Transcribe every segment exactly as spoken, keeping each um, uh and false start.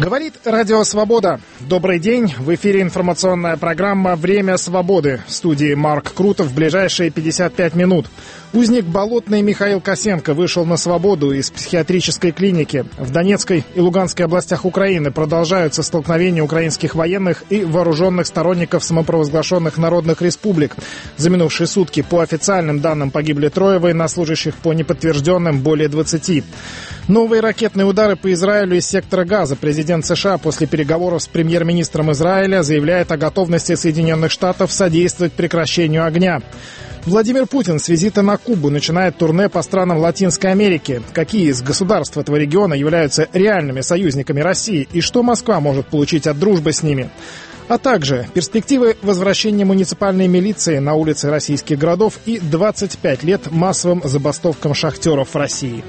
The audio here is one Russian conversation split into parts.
Говорит Радио Свобода. Добрый день. В эфире информационная программа «Время свободы». В студии Марк Крутов в ближайшие пятьдесят пять минут. Узник Болотной Михаил Косенко вышел на свободу из психиатрической клиники. В Донецкой и Луганской областях Украины продолжаются столкновения украинских военных и вооруженных сторонников самопровозглашенных народных республик. За минувшие сутки по официальным данным погибли трое военнослужащих, по неподтвержденным более двадцати. Новые ракетные удары по Израилю из сектора Газа. Президент США после переговоров с премьер-министром Израиля заявляет о готовности Соединенных Штатов содействовать прекращению огня. Владимир Путин с визита на Кубу начинает турне по странам Латинской Америки. Какие из государств этого региона являются реальными союзниками России и что Москва может получить от дружбы с ними? А также перспективы возвращения муниципальной милиции на улицы российских городов и двадцать пять лет массовым забастовкам шахтеров в России.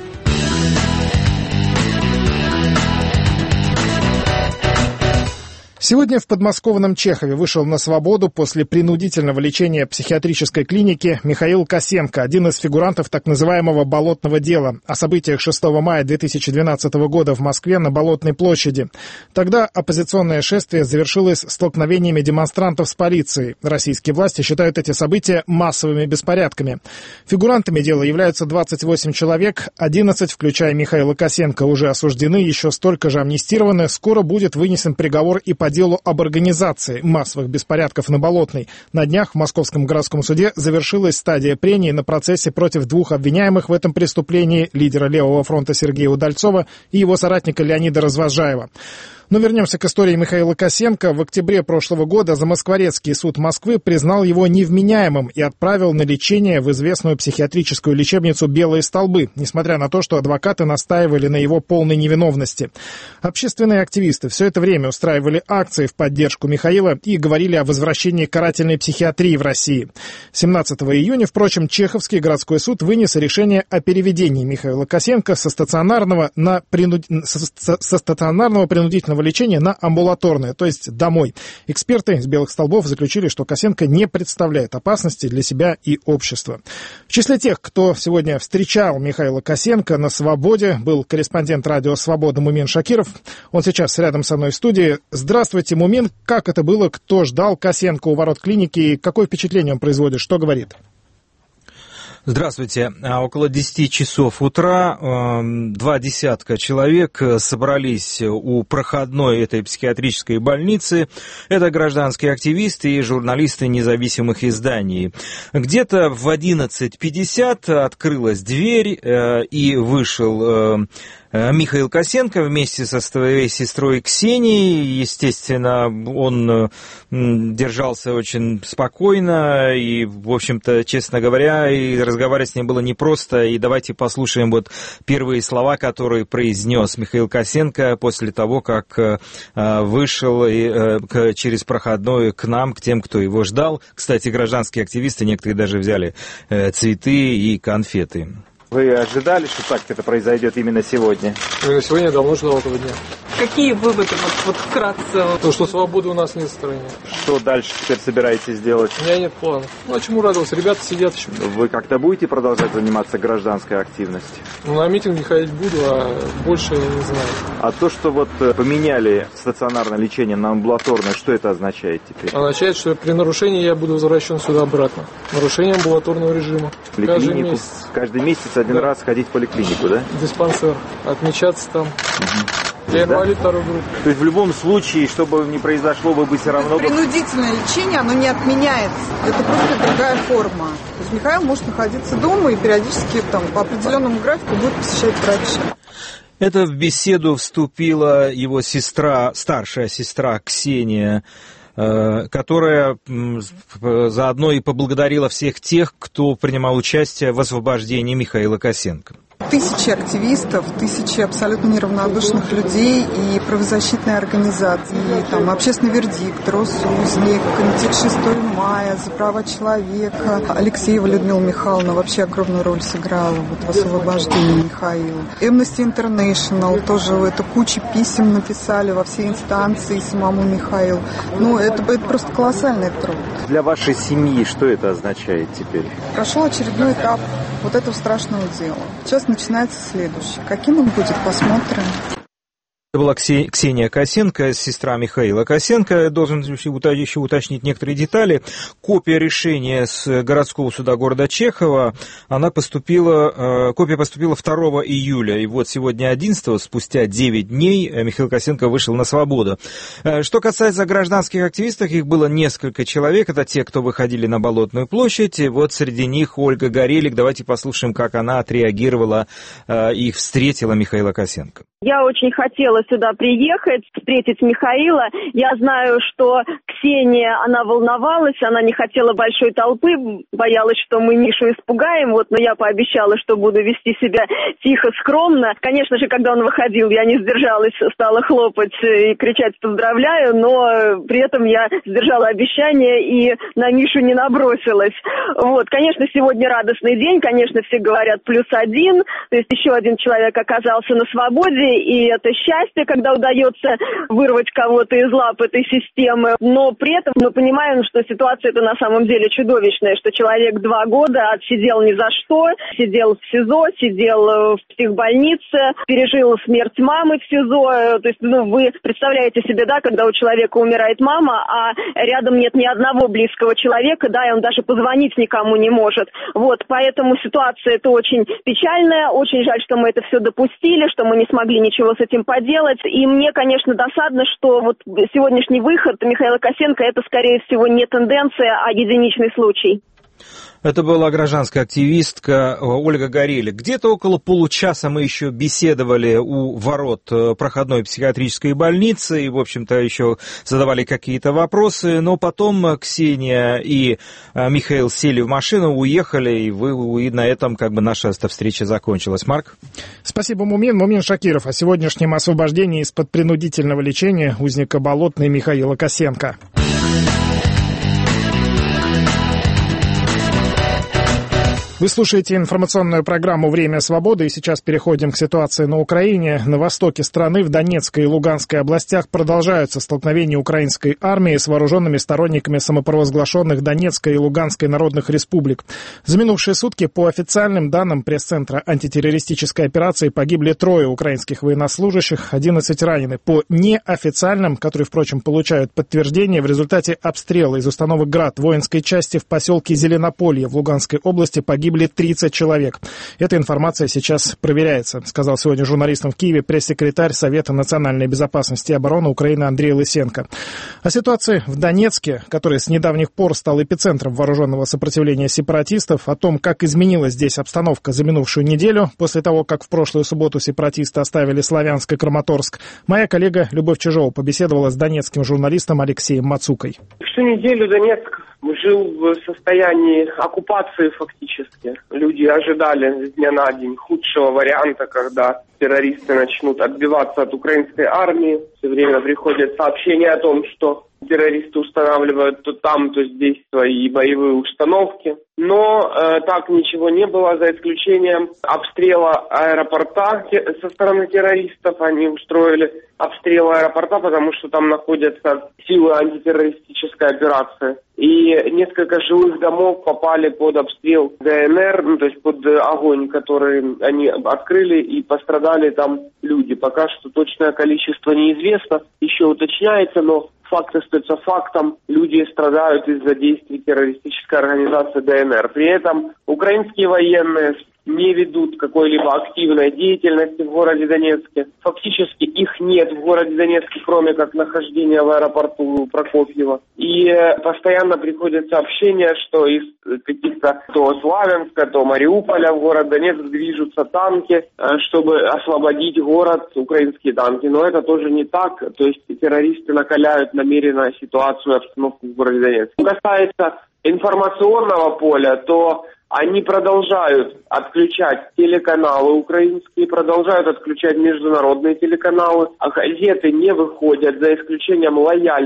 Сегодня в подмосковном Чехове вышел на свободу после принудительного лечения психиатрической клиники Михаил Косенко, один из фигурантов так называемого «болотного дела», о событиях шестого мая две тысячи двенадцатого года в Москве на Болотной площади. Тогда оппозиционное шествие завершилось столкновениями демонстрантов с полицией. Российские власти считают эти события массовыми беспорядками. Фигурантами дела являются двадцать восемь человек, одиннадцать, включая Михаила Косенко, уже осуждены, еще столько же амнистированы. Скоро будет вынесен приговор и по делу об организации массовых беспорядков на Болотной. На днях в Московском городском суде завершилась стадия прений на процессе против двух обвиняемых в этом преступлении: лидера Левого фронта Сергея Удальцова и его соратника Леонида Развозжаева. Но вернемся к истории Михаила Косенко. В октябре прошлого года Замоскворецкий суд Москвы признал его невменяемым и отправил на лечение в известную психиатрическую лечебницу «Белые столбы», несмотря на то, что адвокаты настаивали на его полной невиновности. Общественные активисты все это время устраивали акции в поддержку Михаила и говорили о возвращении карательной психиатрии в России. семнадцатого июня, впрочем, Чеховский городской суд вынес решение о переведении Михаила Косенко со стационарного, на принуд... со стационарного принудительного лечения на амбулаторное, то есть домой. Эксперты из «Белых столбов» заключили, что Косенко не представляет опасности для себя и общества. В числе тех, кто сегодня встречал Михаила Косенко на свободе, был корреспондент радио «Свобода» Мумин Шакиров. Он сейчас рядом со мной в студии. Здравствуйте, Мумин. Как это было? Кто ждал Косенко у ворот клиники? Какое впечатление он производит? Что говорит? Здравствуйте. Около десяти часов утра два десятка человек собрались у проходной этой психиатрической больницы. Это гражданские активисты и журналисты независимых изданий. Где-то в одиннадцать пятьдесят открылась дверь, и вышел Михаил Косенко вместе со своей сестрой Ксенией. Естественно, он держался очень спокойно, и, в общем-то, честно говоря, и разговаривать с ним было непросто. И давайте послушаем вот первые слова, которые произнес Михаил Косенко после того, как вышел через проходную к нам, к тем, кто его ждал. Кстати, гражданские активисты, некоторые даже взяли цветы и конфеты. Вы ожидали, что так это произойдет именно сегодня? Именно сегодня я давно ждал этого дня. Какие выводы, вот, вот вкратце? То, что свободы у нас нет в стране. Что дальше теперь собираетесь делать? У меня нет планов. Ну, а чему радоваться? Ребята сидят еще. Вы как-то будете продолжать заниматься гражданской активностью? Ну, на митинге ходить буду, а больше я не знаю. А то, что вот поменяли стационарное лечение на амбулаторное, что это означает теперь? Означает, что при нарушении я буду возвращен сюда обратно. Нарушение амбулаторного режима. Каждый месяц. Каждый месяц один да. раз ходить в поликлинику, да? Диспансер. Отмечаться там. Угу. Я инвалид да? второй группы. То есть в любом случае, что бы ни произошло, вы бы все равно... Принудительное лечение, оно не отменяется. Это просто другая форма. То есть Михаил может находиться дома и периодически там, по определенному графику будет посещать врача. Это в беседу вступила его сестра, старшая сестра Ксения, которая заодно и поблагодарила всех тех, кто принимал участие в освобождении Михаила Косенко. Тысячи активистов, тысячи абсолютно неравнодушных людей и правозащитные организации, и, там, общественный вердикт, Росузник, Комитет шестого мая, за права человека. Алексеева Людмила Михайловна вообще огромную роль сыграла вот, в освобождении Михаила. Amnesty International тоже это куча писем написали во все инстанции самому Михаилу. Ну, это, это просто колоссальный труд. Для вашей семьи что это означает теперь? Прошел очередной этап вот этого страшного дела. Сейчас начинается следующий. Каким он будет, посмотрим. Это была Ксения Косенко, сестра Михаила Косенко. Я должен еще уточнить некоторые детали. Копия решения с городского суда города Чехова, она поступила, копия поступила второго июля. И вот сегодня одиннадцатого, спустя девять дней, Михаил Косенко вышел на свободу. Что касается гражданских активистов, их было несколько человек. Это те, кто выходили на Болотную площадь. Вот среди них Ольга Горелик. Давайте послушаем, как она отреагировала и встретила Михаила Косенко. Я очень хотела сюда приехать, встретить Михаила. Я знаю, что Ксения, она волновалась, она не хотела большой толпы, боялась, что мы Мишу испугаем, вот, но я пообещала, что буду вести себя тихо, скромно. Конечно же, когда он выходил, я не сдержалась, стала хлопать и кричать «поздравляю», но при этом я сдержала обещание и на Мишу не набросилась. Вот, конечно, сегодня радостный день, конечно, все говорят плюс один, то есть еще один человек оказался на свободе, и это счастье, когда удается вырвать кого-то из лап этой системы. Но при этом мы понимаем, что ситуация это на самом деле чудовищная, что человек два года отсидел ни за что, сидел в СИЗО, сидел в психбольнице, пережил смерть мамы в СИЗО. То есть, ну, вы представляете себе, да, когда у человека умирает мама, а рядом нет ни одного близкого человека, да, и он даже позвонить никому не может. Вот, поэтому ситуация это очень печальная, очень жаль, что мы это все допустили, что мы не смогли ничего с этим поделать. И мне, конечно, досадно, что вот сегодняшний выход Михаила Косенко это, скорее всего, не тенденция, а единичный случай. Это была гражданская активистка Ольга Горелик. Где-то около получаса мы еще беседовали у ворот проходной психиатрической больницы и, в общем-то, еще задавали какие-то вопросы, но потом Ксения и Михаил сели в машину, уехали, и, вы, и на этом как бы наша встреча закончилась. Марк? Спасибо, Мумин. Мумин Шакиров о сегодняшнем освобождении из-под принудительного лечения узника Болотной Михаила Косенко. Вы слушаете информационную программу «Время свободы», и сейчас переходим к ситуации на Украине. На востоке страны, в Донецкой и Луганской областях, продолжаются столкновения украинской армии с вооруженными сторонниками самопровозглашенных Донецкой и Луганской народных республик. За минувшие сутки, по официальным данным пресс-центра антитеррористической операции, погибли трое украинских военнослужащих, одиннадцать ранены. По неофициальным, которые, впрочем, получают подтверждение, в результате обстрела из установок «Град» воинской части в поселке Зеленополье в Луганской области погибли тридцать человек. Эта информация сейчас проверяется, сказал сегодня журналистам в Киеве пресс-секретарь Совета национальной безопасности и обороны Украины Андрей Лысенко. О ситуации в Донецке, который с недавних пор стал эпицентром вооруженного сопротивления сепаратистов, о том, как изменилась здесь обстановка за минувшую неделю, после того, как в прошлую субботу сепаратисты оставили Славянск и Краматорск, моя коллега Любовь Чижова побеседовала с донецким журналистом Алексеем Мацукой. Всю неделю Донецк жил в состоянии оккупации фактически. Люди ожидали с дня на день худшего варианта, когда террористы начнут отбиваться от украинской армии. Все время приходят сообщения о том, что террористы устанавливают то там, то здесь свои боевые установки. Но э, так ничего не было, за исключением обстрела аэропорта со стороны террористов. Они устроили обстрел аэропорта, потому что там находятся силы антитеррористической операции. И несколько жилых домов попали под обстрел ДНР, ну, то есть под огонь, который они открыли, и пострадали там люди. Пока что точное количество неизвестно, еще уточняется, но факт остается фактом. Люди страдают из-за действий террористической организации ДНР. При этом украинские военные не ведут какой-либо активной деятельности в городе Донецке. Фактически их нет в городе Донецке, кроме как нахождения в аэропорту Прокофьева. И постоянно приходят сообщения, что из каких-то то Славянска, то Мариуполя в город Донецк движутся танки, чтобы освободить город, украинские танки. Но это тоже не так. То есть террористы накаляют намеренно ситуацию и обстановку в городе Донецк. Что касается информационного поля, то они продолжают отключать телеканалы украинские, продолжают отключать международные телеканалы, а газеты не выходят, за исключением лояльных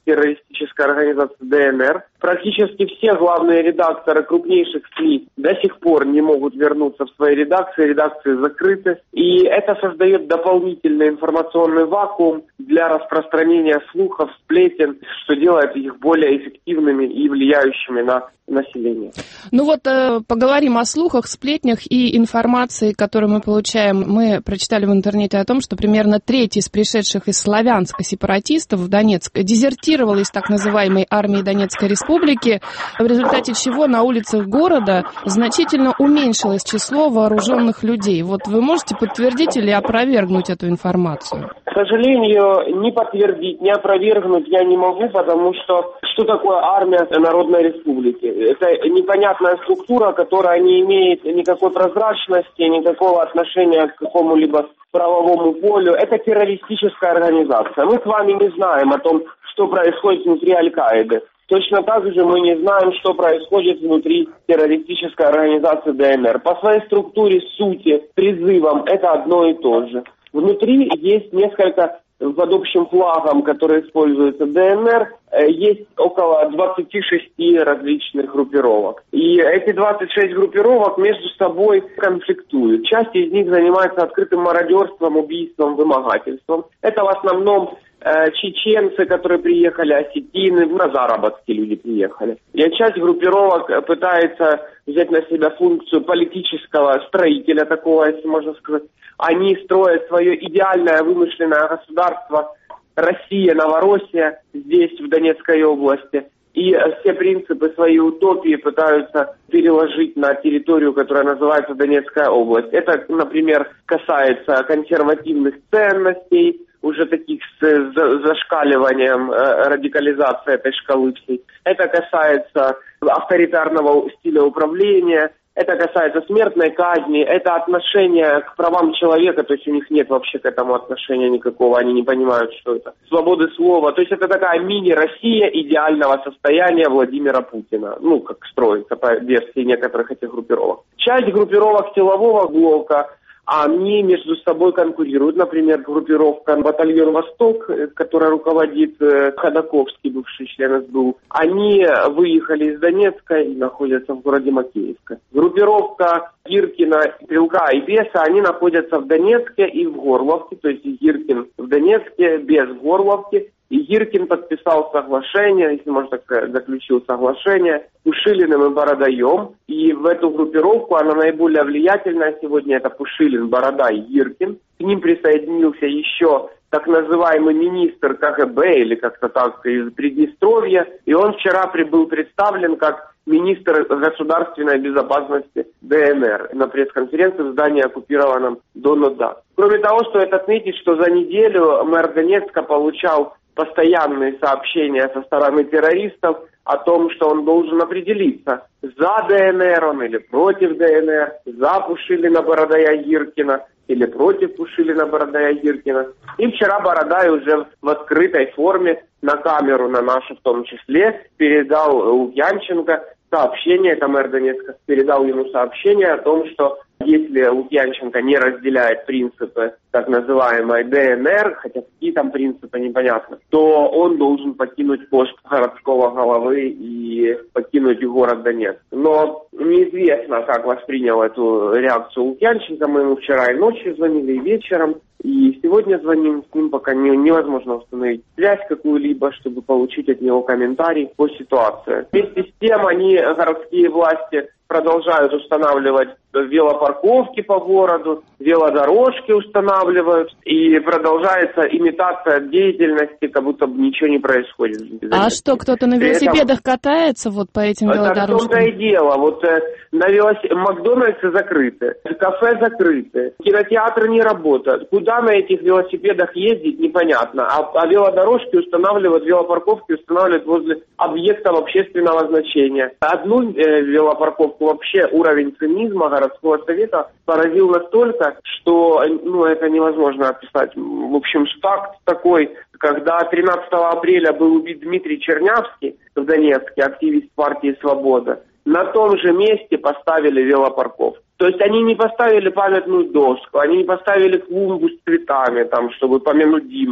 террористической организации ДНР. Практически все главные редакторы крупнейших СМИ до сих пор не могут вернуться в свои редакции, редакции закрыты. И это создает дополнительный информационный вакуум для распространения слухов, сплетен, что делает их более эффективными и влияющими на население. Ну вот э, поговорим о слухах, сплетнях и информации, которую мы получаем. Мы прочитали в интернете о том, что примерно треть из пришедших из Славянска сепаратистов в Донецк дезертировала из так называемой армии Донецкой Республики, в результате чего на улицах города значительно уменьшилось число вооруженных людей. Вот вы можете подтвердить или опровергнуть эту информацию? К сожалению, ни подтвердить, ни опровергнуть я не могу, потому что что такое армия Народной Республики? Это непонятная структура, которая не имеет никакой прозрачности, никакого отношения к какому-либо правовому полю. Это террористическая организация. Мы с вами не знаем о том, что происходит внутри Аль-Каиды. Точно так же мы не знаем, что происходит внутри террористической организации ДНР. По своей структуре, сути, призывам это одно и то же. Внутри есть несколько, под общим флагом, который используется ДНР, есть около двадцати шести различных группировок. И эти двадцать шесть группировок между собой конфликтуют. Часть из них занимается открытым мародерством, убийством, вымогательством. Это в основном э, чеченцы, которые приехали, осетины, на заработки люди приехали. И часть группировок пытается взять на себя функцию политического строителя такого, если можно сказать. Они строят свое идеальное вымышленное государство Россия, Новороссия, здесь, в Донецкой области. И все принципы своей утопии пытаются переложить на территорию, которая называется Донецкая область. Это, например, касается консервативных ценностей, уже таких с зашкаливанием радикализации этой шкалы всей. Это касается авторитарного стиля управления. Это касается смертной казни, это отношение к правам человека, то есть у них нет вообще к этому отношения никакого, они не понимают, что это. Свободы слова, то есть это такая мини-Россия идеального состояния Владимира Путина, ну, как строится по версии некоторых этих группировок. Часть группировок силового блока, они между собой конкурируют. Например, группировка «Батальон Восток», которая руководит Ходаковский, бывший член СБУ, они выехали из Донецка и находятся в городе Макеевка. Группировка Гиркина, Стрелка и Беса, они находятся в Донецке и в Горловке, то есть Гиркин в Донецке, Бес в Горловке. И Гиркин подписал соглашение, если можно так сказать, заключил соглашение с Пушилиным и Бородаем. И в эту группировку, она наиболее влиятельная сегодня, это Пушилин, Борода и Гиркин. К ним присоединился еще так называемый министр КГБ, или как-то так, из Приднестровья. И он вчера прибыл представлен как министр государственной безопасности ДНР на пресс-конференции в здании, оккупированном Донодо. Кроме того, стоит отметить, что за неделю мэр Донецка получал постоянные сообщения со стороны террористов о том, что он должен определиться, за ДНР он или против ДНР, за Пушилина, Бородая, Гиркина или против Пушилина, Бородая, Гиркина. И вчера Бородай уже в открытой форме на камеру, на нашу в том числе, передал Лукьянченко сообщение, это мэр Донецка, передал ему сообщение о том, что если Лукьянченко не разделяет принципы так называемой ДНР, хотя какие там принципы, непонятно, то он должен покинуть пост городского головы и покинуть город Донецк. Но неизвестно, как воспринял эту реакцию Лукьянченко. Мы ему вчера и ночью звонили, и вечером. И сегодня звоним с ним, пока не, невозможно установить связь какую-либо, чтобы получить от него комментарий по ситуации. Вместе с тем, они, городские власти, продолжают устанавливать велопарковки по городу, велодорожки устанавливают, и продолжается имитация деятельности, как будто бы ничего не происходит. А что, кто-то на велосипедах этом... катается вот по этим велодорожкам? Так в том-то и дело. Вот э, на велосипед... Макдональдсы закрыты, кафе закрыты, кинотеатры не работают. Куда на этих велосипедах ездить, непонятно. А, а велодорожки устанавливают, велопарковки устанавливают возле объектов общественного значения. Одну э, велопарковку вообще уровень цинизма городского совета поразил настолько, что ну, это невозможно описать. В общем, факт такой, когда тринадцатого апреля был убит Дмитрий Чернявский в Донецке, активист партии «Свобода», на том же месте поставили велопарковку. То есть они не поставили памятную доску, они не поставили клумбу с цветами, там, чтобы помянуть Диму.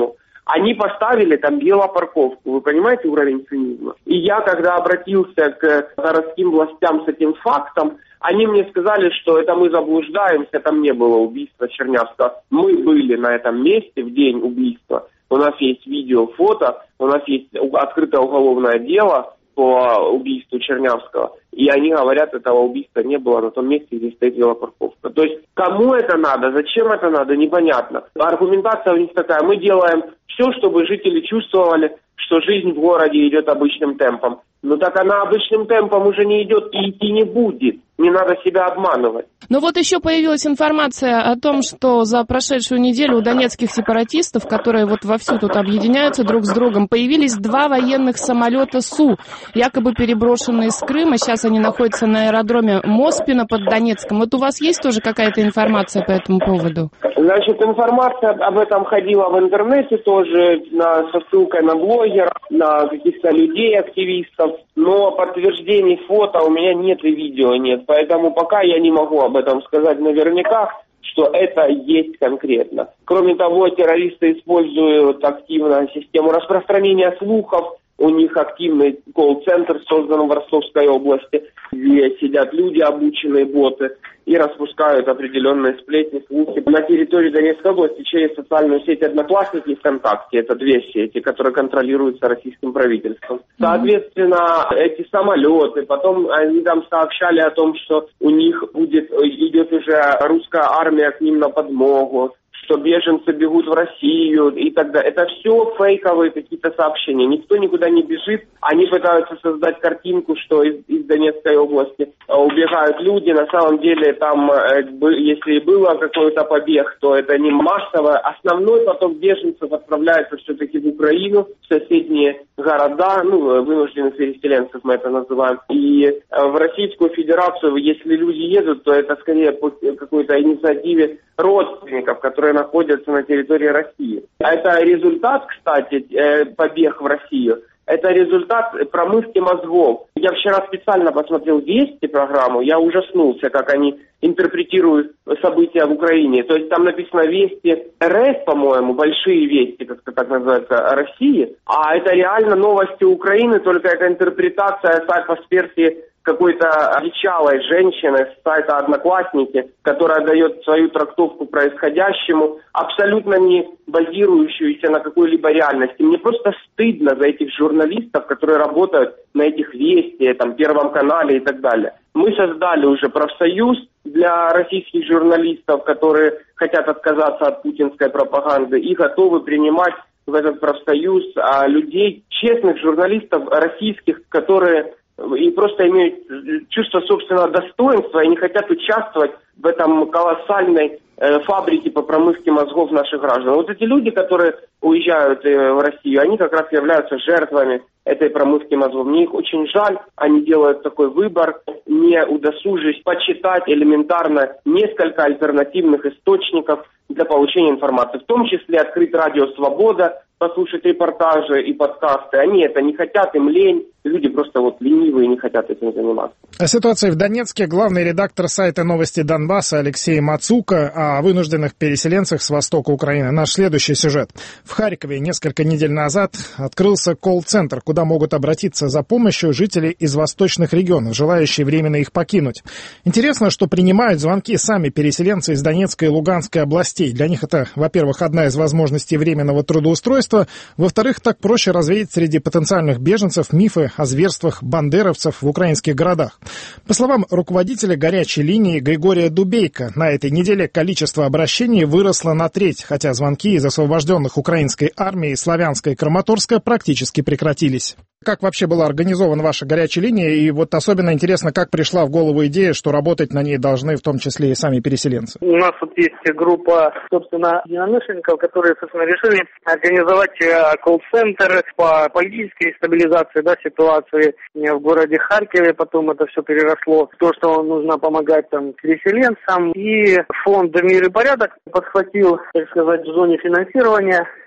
Они поставили там велопарковку. Вы понимаете уровень цинизма? И я, когда обратился к городским властям с этим фактом, они мне сказали, что это мы заблуждаемся, там не было убийства Чернявского. Мы были на этом месте в день убийства. У нас есть видео, фото, у нас есть открытое уголовное дело по убийству Чернявского. И они говорят, этого убийства не было на том месте, где стоит велопарковка. То есть кому это надо, зачем это надо, непонятно. Аргументация у них такая: мы делаем все, чтобы жители чувствовали, что жизнь в городе идет обычным темпом. Но так она обычным темпом уже не идет и идти не будет. Не надо себя обманывать. Но вот еще появилась информация о том, что за прошедшую неделю у донецких сепаратистов, которые вот вовсю тут объединяются друг с другом, появились два военных самолета Су, якобы переброшенные с Крыма. Сейчас они находятся на аэродроме Моспино под Донецком. Вот у вас есть тоже какая-то информация по этому поводу? Значит, информация об этом ходила в интернете тоже, на, со ссылкой на блогеров, на каких-то людей, активистов. Но подтверждений фото у меня нет и видео нет. Поэтому пока я не могу об этом сказать наверняка, что это есть конкретно. Кроме того, террористы используют активно систему распространения слухов. У них активный колл-центр создан в Ростовской области, где сидят люди, обученные боты, и распускают определенные сплетни, слухи. На территории Донецкой области через социальную сеть «Одноклассники» и ВКонтакте. Это две сети, которые контролируются российским правительством. Соответственно, эти самолеты, потом они там сообщали о том, что у них будет, идет уже русская армия к ним на подмогу, что беженцы бегут в Россию и так далее. Это все фейковые какие-то сообщения. Никто никуда не бежит. Они пытаются создать картинку, что из, из Донецкой области убегают люди. На самом деле там, если и было какой-то побег, то это не массово. Основной поток беженцев отправляется все-таки в Украину, в соседние города, ну, вынужденных переселенцев мы это называем. И в Российскую Федерацию, если люди едут, то это скорее по какой-то инициативе родственников, которые находятся на территории России. Это результат, кстати, побег в Россию. Это результат промывки мозгов. Я вчера специально посмотрел «Вести» программу, я ужаснулся, как они интерпретируют события в Украине. То есть там написано «Вести РФ», по-моему, большие вести, как это так называется, России. А это реально новости Украины, только это интерпретация сайт-посперсии какой-то одичалой женщины с сайта «Одноклассники», которая дает свою трактовку происходящему, абсолютно не базирующуюся на какой-либо реальности. Мне просто стыдно за этих журналистов, которые работают на этих «Вести», там, Первом канале и так далее. Мы создали уже профсоюз для российских журналистов, которые хотят отказаться от путинской пропаганды и готовы принимать в этот профсоюз а, людей, честных журналистов российских, которые и просто имеют чувство собственного достоинства и не хотят участвовать в этом колоссальной э, фабрике по промывке мозгов наших граждан. Вот эти люди, которые уезжают э, в Россию, они как раз являются жертвами этой промывки мозгов. Мне их очень жаль, они делают такой выбор, не удосуживаясь почитать элементарно несколько альтернативных источников для получения информации, в том числе открыть радио «Свобода», послушать репортажи и подкасты. Они это не хотят, им лень. Люди просто вот ленивые и не хотят этим заниматься. О ситуации в Донецке главный редактор сайта «Новости Донбасса» Алексей Мацука о вынужденных переселенцах с востока Украины. Наш следующий сюжет. В Харькове несколько недель назад открылся колл-центр, куда могут обратиться за помощью жители из восточных регионов, желающие временно их покинуть. Интересно, что принимают звонки сами переселенцы из Донецкой и Луганской областей. Для них это, во-первых, одна из возможностей временного трудоустройства, во-вторых, так проще развеять среди потенциальных беженцев мифы о зверствах бандеровцев в украинских городах. По словам руководителя горячей линии Григория Дубейко, на этой неделе количество обращений выросло на треть, хотя звонки из освобожденных украинской армии Славянска и Краматорска практически прекратились. Как вообще была организована ваша горячая линия? И вот особенно интересно, как пришла в голову идея, что работать на ней должны в том числе и сами переселенцы? У нас вот есть группа, собственно, единомышленников, которые, собственно, решили организовать колл-центр по политической стабилизации, да, ситуации в городе Харькове. Потом это все переросло в то, что нужно помогать там переселенцам. И фонд «Мир и порядок» подхватил, так сказать, в зоне финансирования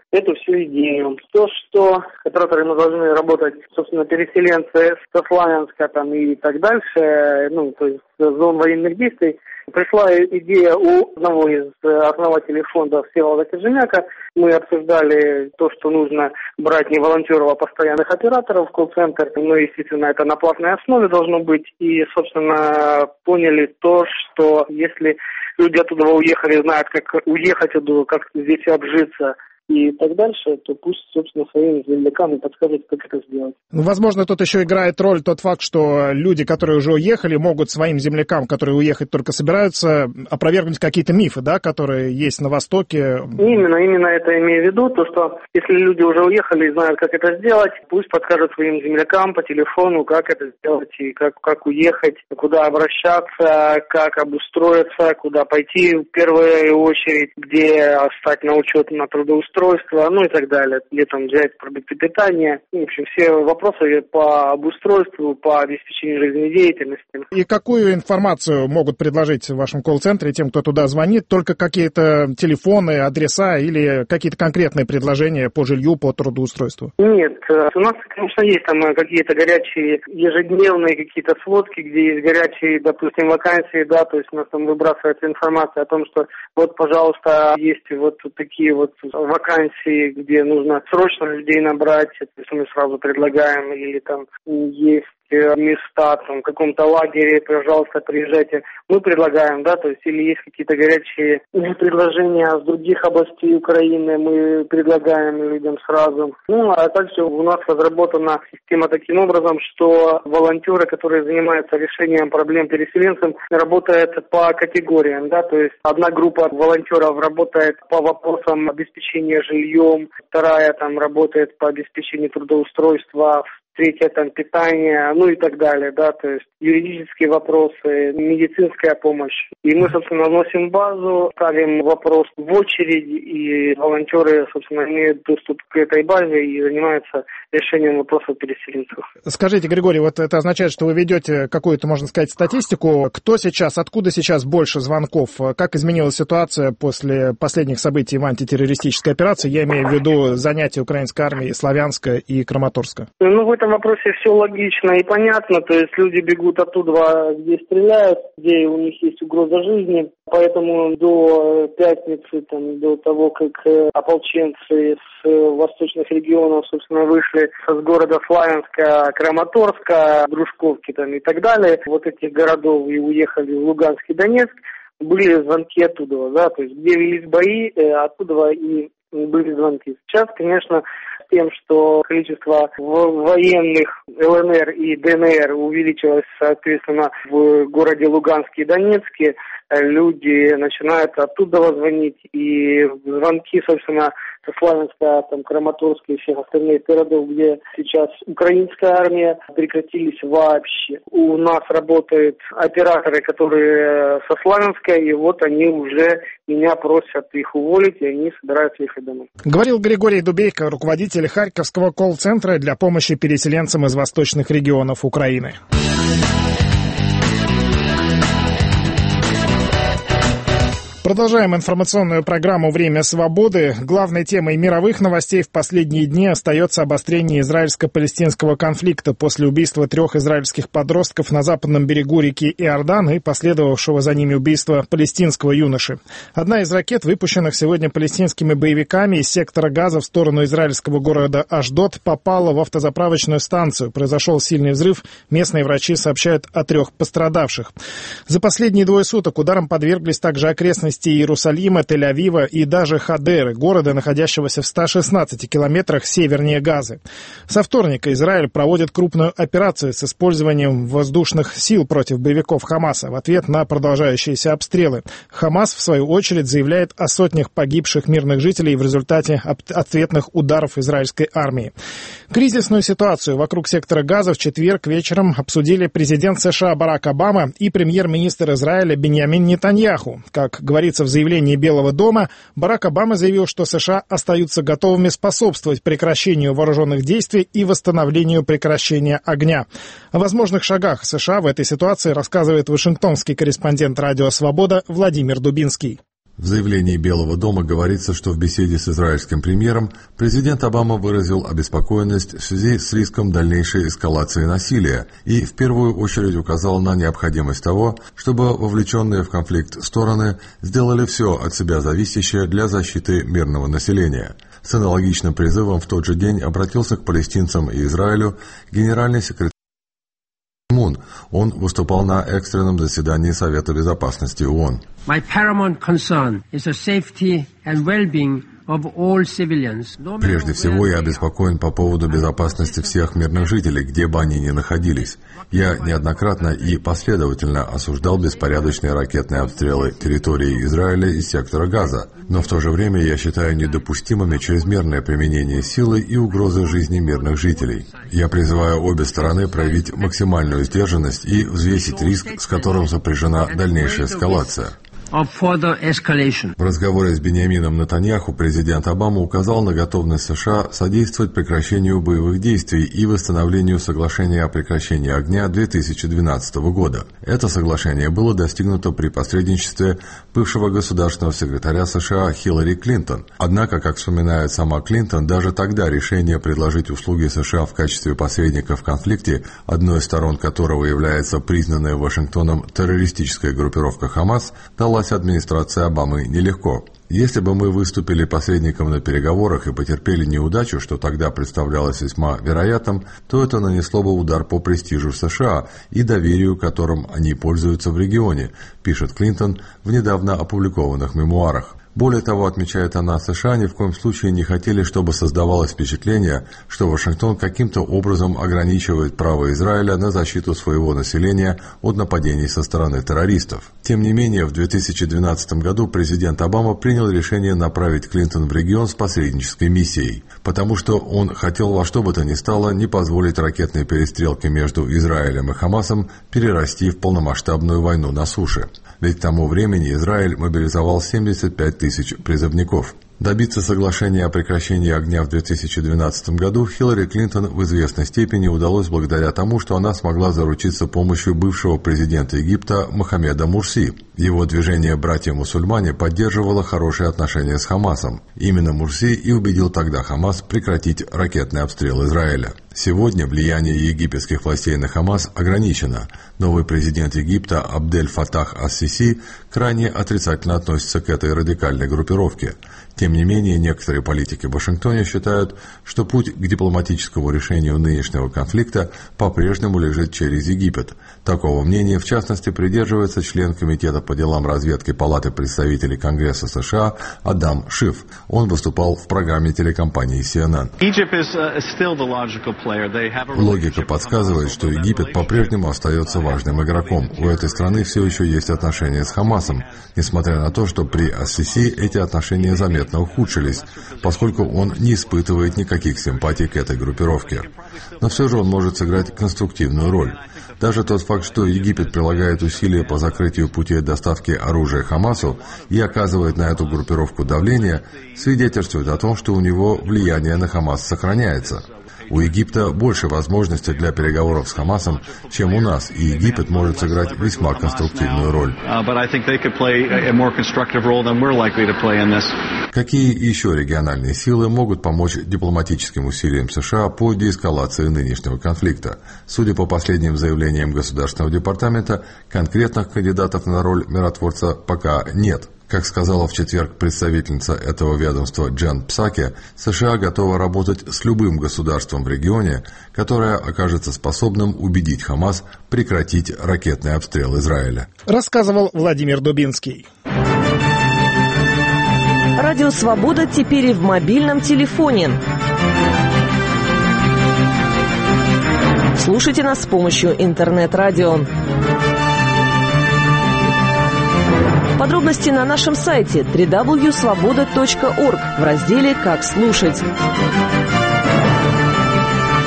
эту всю идею. То, что операторы мы должны работать, собственно, переселенцы со Славянска там и так дальше, ну, то есть зон военных действий, пришла идея у одного из основателей фонда Всеволода Кожемяка. Мы обсуждали то, что нужно брать не волонтеров, а постоянных операторов в колл-центр. Но, естественно, это на платной основе должно быть. И, собственно, поняли то, что если люди оттуда уехали, знают, как уехать оттуда, как здесь обжиться и так дальше, то пусть, собственно, своим землякам подскажут, как это сделать. Ну, возможно, тут еще играет роль тот факт, что люди, которые уже уехали, могут своим землякам, которые уехать только собираются, опровергнуть какие-то мифы, да, которые есть на Востоке. Именно, именно это имею в виду, то, что если люди уже уехали и знают, как это сделать, пусть подскажут своим землякам по телефону, как это сделать и как, как уехать, куда обращаться, как обустроиться, куда пойти в первую очередь, где стать на учет на трудоустройство, ну и так далее, где там взять продукты питания, в общем, все вопросы по обустройству, по обеспечению жизнедеятельности. И какую информацию могут предложить в вашем колл-центре тем, кто туда звонит? Только какие-то телефоны, адреса или какие-то конкретные предложения по жилью, по трудоустройству? Нет, у нас, конечно, есть там какие-то горячие ежедневные какие-то сводки, где есть горячие, допустим, вакансии, да, то есть у нас там выбрасывается информация о том, что вот, пожалуйста, есть вот такие вот вакансии, где нужно срочно людей набрать, то есть мы сразу предлагаем, или там есть места там, в каком-то лагере, пожалуйста, приезжайте. Мы предлагаем, да, то есть или есть какие-то горячие предложения с других областей Украины, мы предлагаем людям сразу. Ну, а также у нас разработана система таким образом, что волонтеры, которые занимаются решением проблем переселенцев, работают по категориям, да, то есть одна группа волонтеров работает по вопросам обеспечения жильем, вторая там работает по обеспечению трудоустройства, третье там питание, ну и так далее, да, то есть юридические вопросы, медицинская помощь. И мы, собственно, вносим базу, ставим вопрос в очередь, и волонтеры, собственно, имеют доступ к этой базе и занимаются решением вопросов переселенцев. Скажите, Григорий, вот это означает, что вы ведете какую-то, можно сказать, статистику. Кто сейчас, откуда сейчас больше звонков? Как изменилась ситуация после последних событий в антитеррористической операции? Я имею в виду занятия украинской армии Славянска и Краматорска. Ну, в этом вопросе все логично и понятно. То есть люди бегут оттуда, где стреляют, где у них есть угроза жизни. Поэтому до пятницы, там, до того, как ополченцы с восточных регионов, собственно, вышли с города Славянска, Краматорска, Дружковки там, и так далее, вот этих городов, и уехали в Луганск и Донецк, были звонки оттуда, да, то есть где велись бои, оттуда и были звонки. Сейчас, конечно, тем, что количество военных ЛНР и ДНР увеличилось, соответственно, в городе Луганске и Донецке, люди начинают оттуда звонить, и звонки, собственно, со Славянска, там, Краматорска и всех остальных городов, где сейчас украинская армия, прекратились вообще. У нас работают операторы, которые со Славянска, и вот они уже меня просят их уволить, и они собираются ехать домой. Говорил Григорий Дубейко, руководитель Харьковского колл-центра для помощи переселенцам из восточных регионов Украины. Продолжаем информационную программу «Время свободы». Главной темой мировых новостей в последние дни остается обострение израильско-палестинского конфликта после убийства трех израильских подростков на западном берегу реки Иордан и последовавшего за ними убийства палестинского юноши. Одна из ракет, выпущенных сегодня палестинскими боевиками из сектора Газа в сторону израильского города Ашдод, попала в автозаправочную станцию. Произошел сильный взрыв. Местные врачи сообщают о трех пострадавших. За последние двое суток ударом подверглись также окрестности Иерусалима, Тель-Авива и даже Хадеры, города, находящегося в ста шестнадцати километрах севернее Газы. Со вторника Израиль проводит крупную операцию с использованием воздушных сил против боевиков Хамаса в ответ на продолжающиеся обстрелы. Хамас, в свою очередь, заявляет о сотнях погибших мирных жителей в результате ответных ударов израильской армии. Кризисную ситуацию вокруг сектора Газа в четверг вечером обсудили президент США Барак Обама и премьер-министр Израиля Биньямин Нетаньяху. Как говорится в заявлении Белого дома, Барак Обама заявил, что США остаются готовыми способствовать прекращению вооруженных действий и восстановлению прекращения огня. О возможных шагах США в этой ситуации рассказывает вашингтонский корреспондент «Радио Свобода» Владимир Дубинский. В заявлении Белого дома говорится, что в беседе с израильским премьером президент Обама выразил обеспокоенность в связи с риском дальнейшей эскалации насилия и в первую очередь указал на необходимость того, чтобы вовлеченные в конфликт стороны сделали все от себя зависящее для защиты мирного населения. С аналогичным призывом в тот же день обратился к палестинцам и Израилю генеральный секретарь Мун. Он выступал на экстренном заседании Совета Безопасности ООН. My paramount concern is the safety and well-being of all civilians. Прежде всего, я обеспокоен по поводу безопасности всех мирных жителей, где бы они ни находились. Я неоднократно и последовательно осуждал беспорядочные ракетные обстрелы территории Израиля и сектора Газа, но в то же время я считаю недопустимыми чрезмерное применение силы и угрозы жизни мирных жителей. Я призываю обе стороны проявить максимальную сдержанность и взвесить риск, с которым сопряжена дальнейшая эскалация. В разговоре с Биньямином Нетаньяху президент Обама указал на готовность США содействовать прекращению боевых действий и восстановлению соглашения о прекращении огня две тысячи двенадцатого года. Это соглашение было достигнуто при посредничестве бывшего государственного секретаря США Хиллари Клинтон. Однако, как вспоминает сама Клинтон, даже тогда решение предложить услуги США в качестве посредника в конфликте, одной из сторон которого является признанная Вашингтоном террористическая группировка Хамас, дала администрации Обамы нелегко. Если бы мы выступили посредником на переговорах и потерпели неудачу, что тогда представлялось весьма вероятным, то это нанесло бы удар по престижу США и доверию, которым они пользуются в регионе, пишет Клинтон в недавно опубликованных мемуарах. Более того, отмечает она, США ни в коем случае не хотели, чтобы создавалось впечатление, что Вашингтон каким-то образом ограничивает право Израиля на защиту своего населения от нападений со стороны террористов. Тем не менее, в две тысячи двенадцатом году президент Обама принял решение направить Клинтон в регион с посреднической миссией, потому что он хотел во что бы то ни стало не позволить ракетной перестрелке между Израилем и Хамасом перерасти в полномасштабную войну на суше. Ведь к тому времени Израиль мобилизовал семьдесят пять тысяч призывников. Добиться соглашения о прекращении огня в две тысячи двенадцатом году Хиллари Клинтон в известной степени удалось благодаря тому, что она смогла заручиться помощью бывшего президента Египта Мохаммеда Мурси. Его движение «Братья-мусульмане» поддерживало хорошие отношения с Хамасом. Именно Мурси и убедил тогда Хамас прекратить ракетный обстрел Израиля. Сегодня влияние египетских властей на Хамас ограничено. Новый президент Египта Абдель Фатах ас-Сиси крайне отрицательно относится к этой радикальной группировке. Тем не менее, некоторые политики в Вашингтоне считают, что путь к дипломатическому решению нынешнего конфликта по-прежнему лежит через Египет. Такого мнения, в частности, придерживается член Комитета по делам разведки Палаты представителей Конгресса США Адам Шиф. Он выступал в программе телекомпании си эн эн. Логика подсказывает, что Египет по-прежнему остается важным игроком. У этой страны все еще есть отношения с Хамасом, несмотря на то, что при ас-Сиси эти отношения заметно ухудшились, поскольку он не испытывает никаких симпатий к этой группировке. Но все же он может сыграть конструктивную роль. Даже тот факт, что Египет прилагает усилия по закрытию путей доставки оружия Хамасу и оказывает на эту группировку давление, свидетельствует о том, что у него влияние на Хамас сохраняется. У Египта больше возможностей для переговоров с Хамасом, чем у нас, и Египет может сыграть весьма конструктивную роль. Какие еще региональные силы могут помочь дипломатическим усилиям США по деэскалации нынешнего конфликта? Судя по последним заявлениям Государственного департамента, конкретных кандидатов на роль миротворца пока нет. Как сказала в четверг представительница этого ведомства Джен Псаки, США готова работать с любым государством в регионе, которое окажется способным убедить Хамас прекратить ракетный обстрел Израиля. Рассказывал Владимир Дубинский. Радио «Свобода» теперь и в мобильном телефоне. Слушайте нас с помощью интернет-радио. Подробности на нашем сайте дабл ю дабл ю дабл ю точка свобода точка орг в разделе «Как слушать».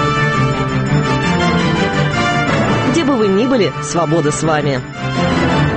Где бы вы ни были, свобода с вами.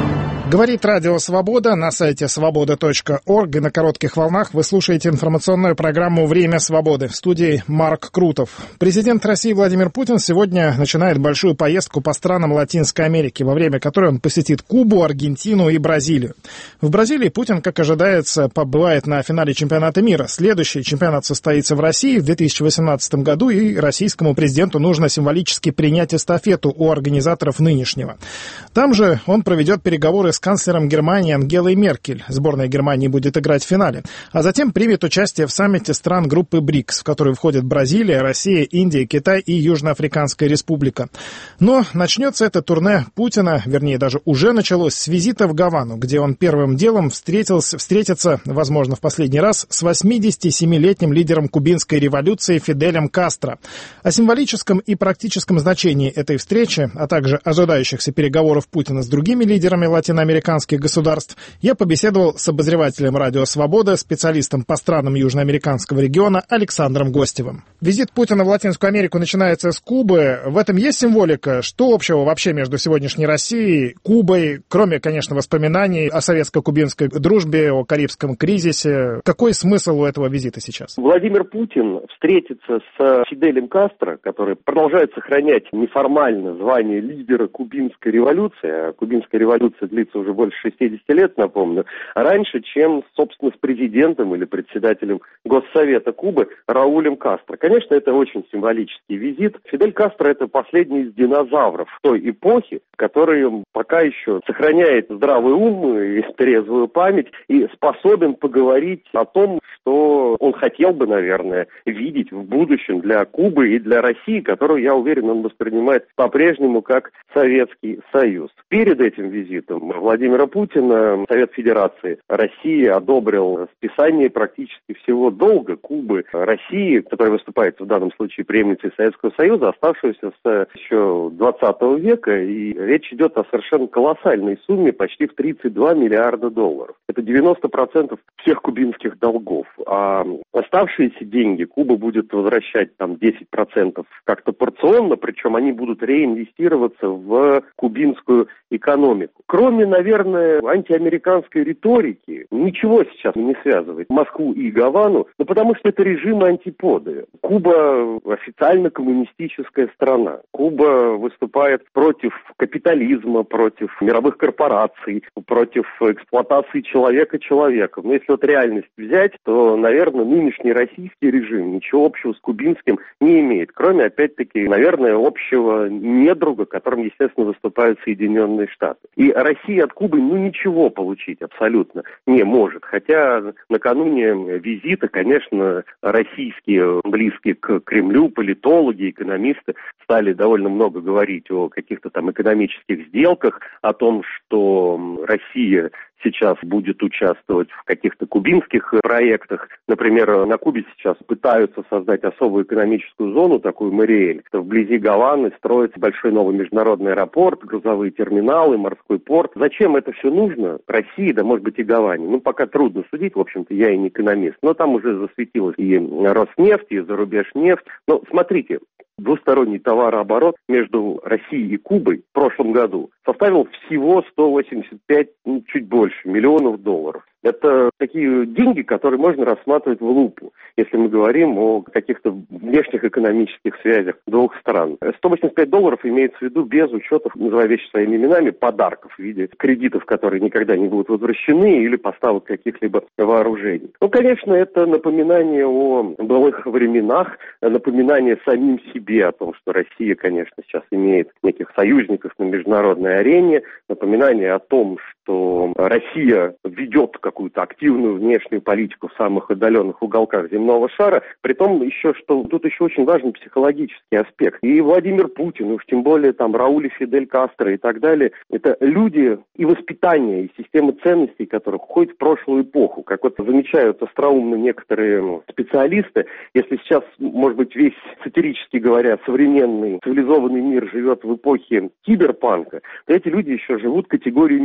Говорит Радио Свобода на сайте свобода точка орг, и на коротких волнах вы слушаете информационную программу «Время свободы». В студии Марк Крутов. Президент России Владимир Путин сегодня начинает большую поездку по странам Латинской Америки, во время которой он посетит Кубу, Аргентину и Бразилию. В Бразилии Путин, как ожидается, побывает на финале чемпионата мира. Следующий чемпионат состоится в России в две тысячи восемнадцатом году, и российскому президенту нужно символически принять эстафету у организаторов нынешнего. Там же он проведет переговоры с канцлером Германии Ангелой Меркель. Сборная Германии будет играть в финале. А затем примет участие в саммите стран группы БРИКС, в которую входят Бразилия, Россия, Индия, Китай и Южноафриканская республика. Но начнется это турне Путина, вернее, даже уже началось, с визита в Гавану, где он первым делом встретился, встретится, возможно, в последний раз, с восьмидесятисемилетним лидером кубинской революции Фиделем Кастро. О символическом и практическом значении этой встречи, а также ожидающихся переговоров Путина с другими лидерами латиноамериканских государств, я побеседовал с обозревателем Радио Свобода, специалистом по странам южноамериканского региона Александром Гостевым. Визит Путина в Латинскую Америку начинается с Кубы. В этом есть символика? Что общего вообще между сегодняшней Россией, Кубой, кроме, конечно, воспоминаний о советско-кубинской дружбе, о Карибском кризисе? Какой смысл у этого визита сейчас? Владимир Путин встретится с Фиделем Кастро, который продолжает сохранять неформально звание лидера кубинской революции. А кубинская революция длится уже больше шестидесяти лет, напомню, раньше, чем, собственно, с президентом или председателем Госсовета Кубы Раулем Кастро. Конечно, это очень символический визит. Фидель Кастро – это последний из динозавров той эпохи, который пока еще сохраняет здравый ум и трезвую память и способен поговорить о том, что он хотел бы, наверное, видеть в будущем для Кубы и для России, которую, я уверен, он воспринимает по-прежнему как Советский Союз. Перед этим визитом Владимира Путина Совет Федерации России одобрил списание практически всего долга Кубы России, которая выступает в данном случае преемницей Советского Союза, оставшегося с еще двадцатого века, и речь идет о совершенно колоссальной сумме, почти в тридцать два миллиарда долларов. Это девяносто процентов всех кубинских долгов. А оставшиеся деньги Куба будет возвращать там десять процентов как-то порционно, причем они будут реинвестироваться в кубинскую экономику. Кроме, наверное, антиамериканской риторики, ничего сейчас не связывает Москву и Гавану, ну, потому что это режимы антиподы. Куба официально коммунистическая страна. Куба выступает против капитализма, против мировых корпораций, против эксплуатации человека человеком. Но если вот реальность взять, то, наверное, нынешний российский режим ничего общего с кубинским не имеет, кроме, опять-таки, наверное, общего недруга, которым, естественно, выступают Соединенные Штаты. И Россия от Кубы, ну, ничего получить абсолютно не может. Хотя накануне визита, конечно, российские, близкие к Кремлю, политологи, экономисты стали довольно много говорить о каких-то там экономических сделках, о том, что Россия сейчас будет участвовать в каких-то кубинских проектах. Например, на Кубе сейчас пытаются создать особую экономическую зону, такую Мариэль. Вблизи Гаваны строится большой новый международный аэропорт, грузовые терминалы, морской порт. Зачем это все нужно России, да может быть и Гаване? Ну, пока трудно судить, в общем-то, я и не экономист. Но там уже засветилась и Роснефть, и зарубежнефть. Но смотрите, двусторонний товарооборот между Россией и Кубой в прошлом году составил всего сто восемьдесят пять, ну, чуть больше, миллионов долларов. Это такие деньги, которые можно рассматривать в лупу, если мы говорим о каких-то внешних экономических связях двух стран. сто восемьдесят пять долларов имеется в виду без учета, называя вещи своими именами, подарков в виде кредитов, которые никогда не будут возвращены, или поставок каких-либо вооружений. Ну, конечно, это напоминание о былых временах, напоминание самим себе о том, что Россия, конечно, сейчас имеет неких союзников на международной арене, напоминание о том, что Россия ведет какую-то активную внешнюю политику в самых отдаленных уголках земного шара, при том еще, что тут еще очень важен психологический аспект. И Владимир Путин, уж тем более там Рауль и Фидель Кастро и так далее, это люди и воспитание, и система ценностей, которых уходит в прошлую эпоху. Как вот замечают остроумно некоторые специалисты, если сейчас, может быть, весь, сатирически говоря, современный цивилизованный мир живет в эпохе киберпанка, то эти люди еще живут категориями дизель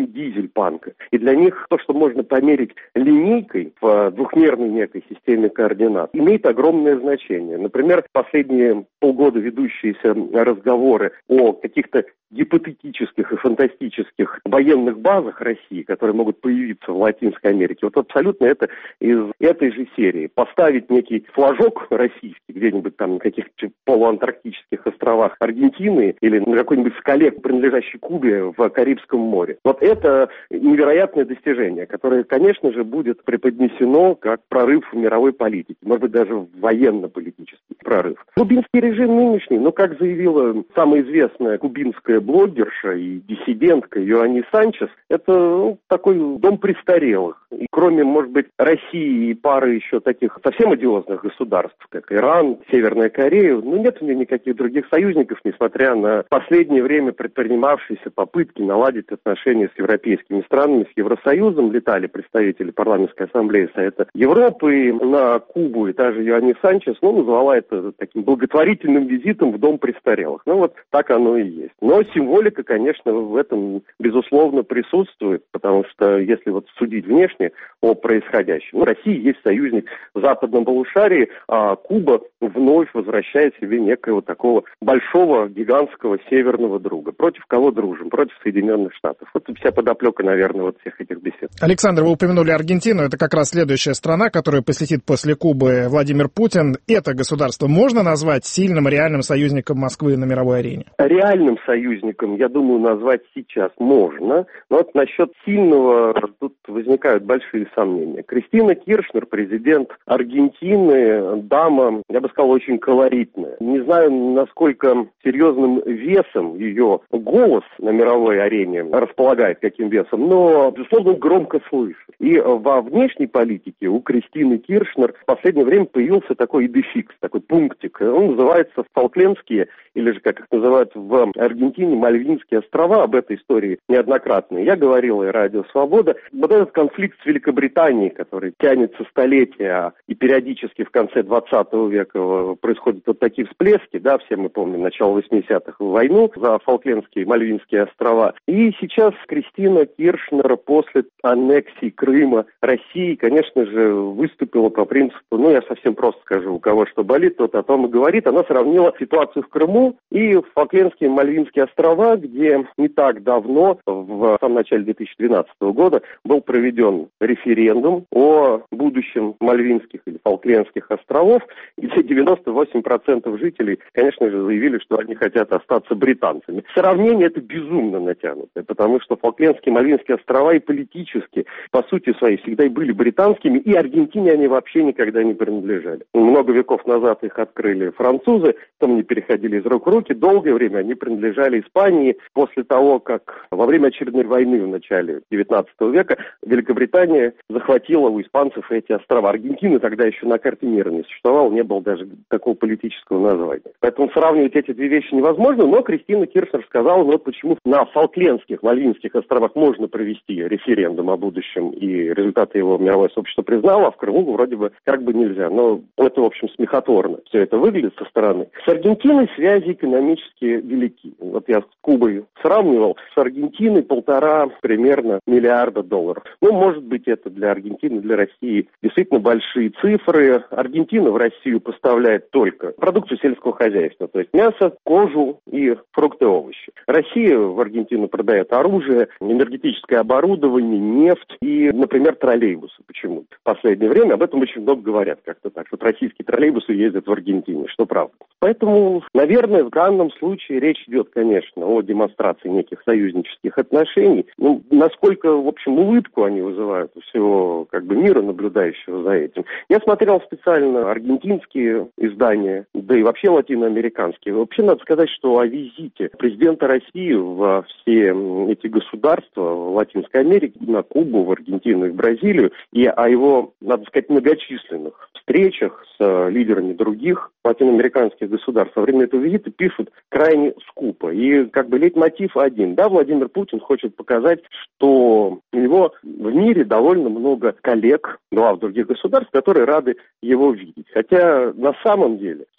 Панка. И для них то, что можно померить линейкой в двухмерной некой системе координат, имеет огромное значение. Например, последние полгода ведущиеся разговоры о каких-то гипотетических и фантастических военных базах России, которые могут появиться в Латинской Америке, вот абсолютно это из этой же серии. Поставить некий флажок российский где-нибудь там на каких-то полуантарктических островах Аргентины или на какой-нибудь скале, принадлежащей Кубе в Карибском море. Вот это невероятное достижение, которое, конечно же, будет преподнесено как прорыв в мировой политике, может быть, даже военно-политический прорыв. Кубинский режим нынешний, ну, как заявила самая известная кубинская блогерша и диссидентка Йоанни Санчес, это ну, такой дом престарелых. И кроме, может быть, России и пары еще таких совсем одиозных государств, как Иран, Северная Корея, ну, нет у нее никаких других союзников, несмотря на последнее время предпринимавшиеся попытки наладить отношения с европейскими странами, с Евросоюзом. Летали представители парламентской ассамблеи Совета Европы на Кубу, и та же Йоанни Санчес, ну, назвала это таким благотворительным визитом в дом престарелых. Ну, вот так оно и есть. Но символика, конечно, в этом, безусловно, присутствует, потому что, если вот судить внешне о происходящем, ну, Россия есть союзник в западном полушарии, а Куба вновь возвращает себе некого такого большого, гигантского северного друга. Против кого дружим? Против Соединенных Штатов. Вот вся подоплека, наверное, вот всех этих бесед. Александр, вы упомянули Аргентину. Это как раз следующая страна, которую посетит после Кубы Владимир Путин. Это государство можно назвать сильным реальным союзником Москвы на мировой арене? Реальным союзником, я думаю, назвать сейчас можно. Но вот насчет сильного тут возникают большие сомнения. Кристина Киршнер, президент Аргентины, дама, я бы сказал, очень колоритная. Не знаю, насколько серьезным весом ее голос на мировой арене располагает, каким весом, но, безусловно, громко слышит. И во внешней политике у Кристины Киршнер в последнее время появился такой идефикс, такой пунктик. Он называется Фолклендские, или же, как их называют в Аргентине, Мальвинские острова. Об этой истории неоднократно я говорил, и Радио Свобода. Вот этот конфликт с Великобританией, который тянется столетия, и периодически в конце двадцатого века происходят вот такие всплески, да, все мы помним начало восьмидесятых, войну за Фолклендские, Мальвинские острова. И сейчас Кристина Киршнер после аннексии Крыма России, конечно же, выступила по принципу, ну, я совсем просто скажу, у кого что болит, тот о том и говорит. Она сравнила ситуацию в Крыму и Фолклендские, Мальвинские острова, где не так давно, в самом начале две тысячи двенадцатого года, был проведен референдум о будущем Мальвинских или Фолклендских островов, и все девяносто восемь процентов жителей, конечно же, заявили, что они хотят остаться британцами. Сравнение это безумно натянутое, потому что Фолклендские, Мальвинские острова и политически, по сути своей, всегда и были британскими, и Аргентине они вообще никогда не принадлежали. Много веков назад их открыли французы, потом они переходили из рук в руки, долгое время они принадлежали Испании. После того, как во время очередной войны в начале девятнадцатого века Великобритания захватила у испанцев эти острова. Аргентины тогда еще на карте мира не существовало, не было даже такого политического названия. Поэтому сравнивать эти две вещи невозможно, но Кристина Киршнер сказала, вот почему на Фолклендских, Мальвинских островах можно провести референдум о будущем, и результаты его мировое сообщество признало, а в Крыму вроде бы как бы нельзя. Но это, в общем, смехотворно. Все это выглядит со стороны. С Аргентиной связи экономически велики. Вот я с Кубой сравнивал, с Аргентиной полтора примерно миллиарда долларов. Ну, может быть, это для Аргентины, для России действительно большие цифры. Аргентина в Россию поставляет только продукцию сельского хозяйства, то есть мясо, кожу и фрукты, овощи. Россия в Аргентину продает оружие, энергетическое оборудование, нефть и, например, троллейбусы. Почему? В последнее время об этом очень много говорят как-то так, что российские троллейбусы ездят в Аргентине, что правда. Поэтому, наверное, в данном случае речь идет, конечно, о демонстрации неких союзнических отношений. Ну, насколько, в общем, улыбку они вызывают у всего как бы мира, наблюдающего за этим. Я смотрел специально аргентинские издания, да и вообще латиноамериканские. Вообще, надо сказать, что о визите президента России во все эти государства в Латинской Америке, на Кубу, в Аргентину и в Бразилию, и о его, надо сказать, многочисленных встречах с лидерами других латиноамериканских государств во время этого визита пишут крайне скупо. И как бы лейтмотив один. Да, Владимир Путин хочет показать, что у него в мире довольно много коллег, глав других государств, которые рады его видеть. Хотя на самом деле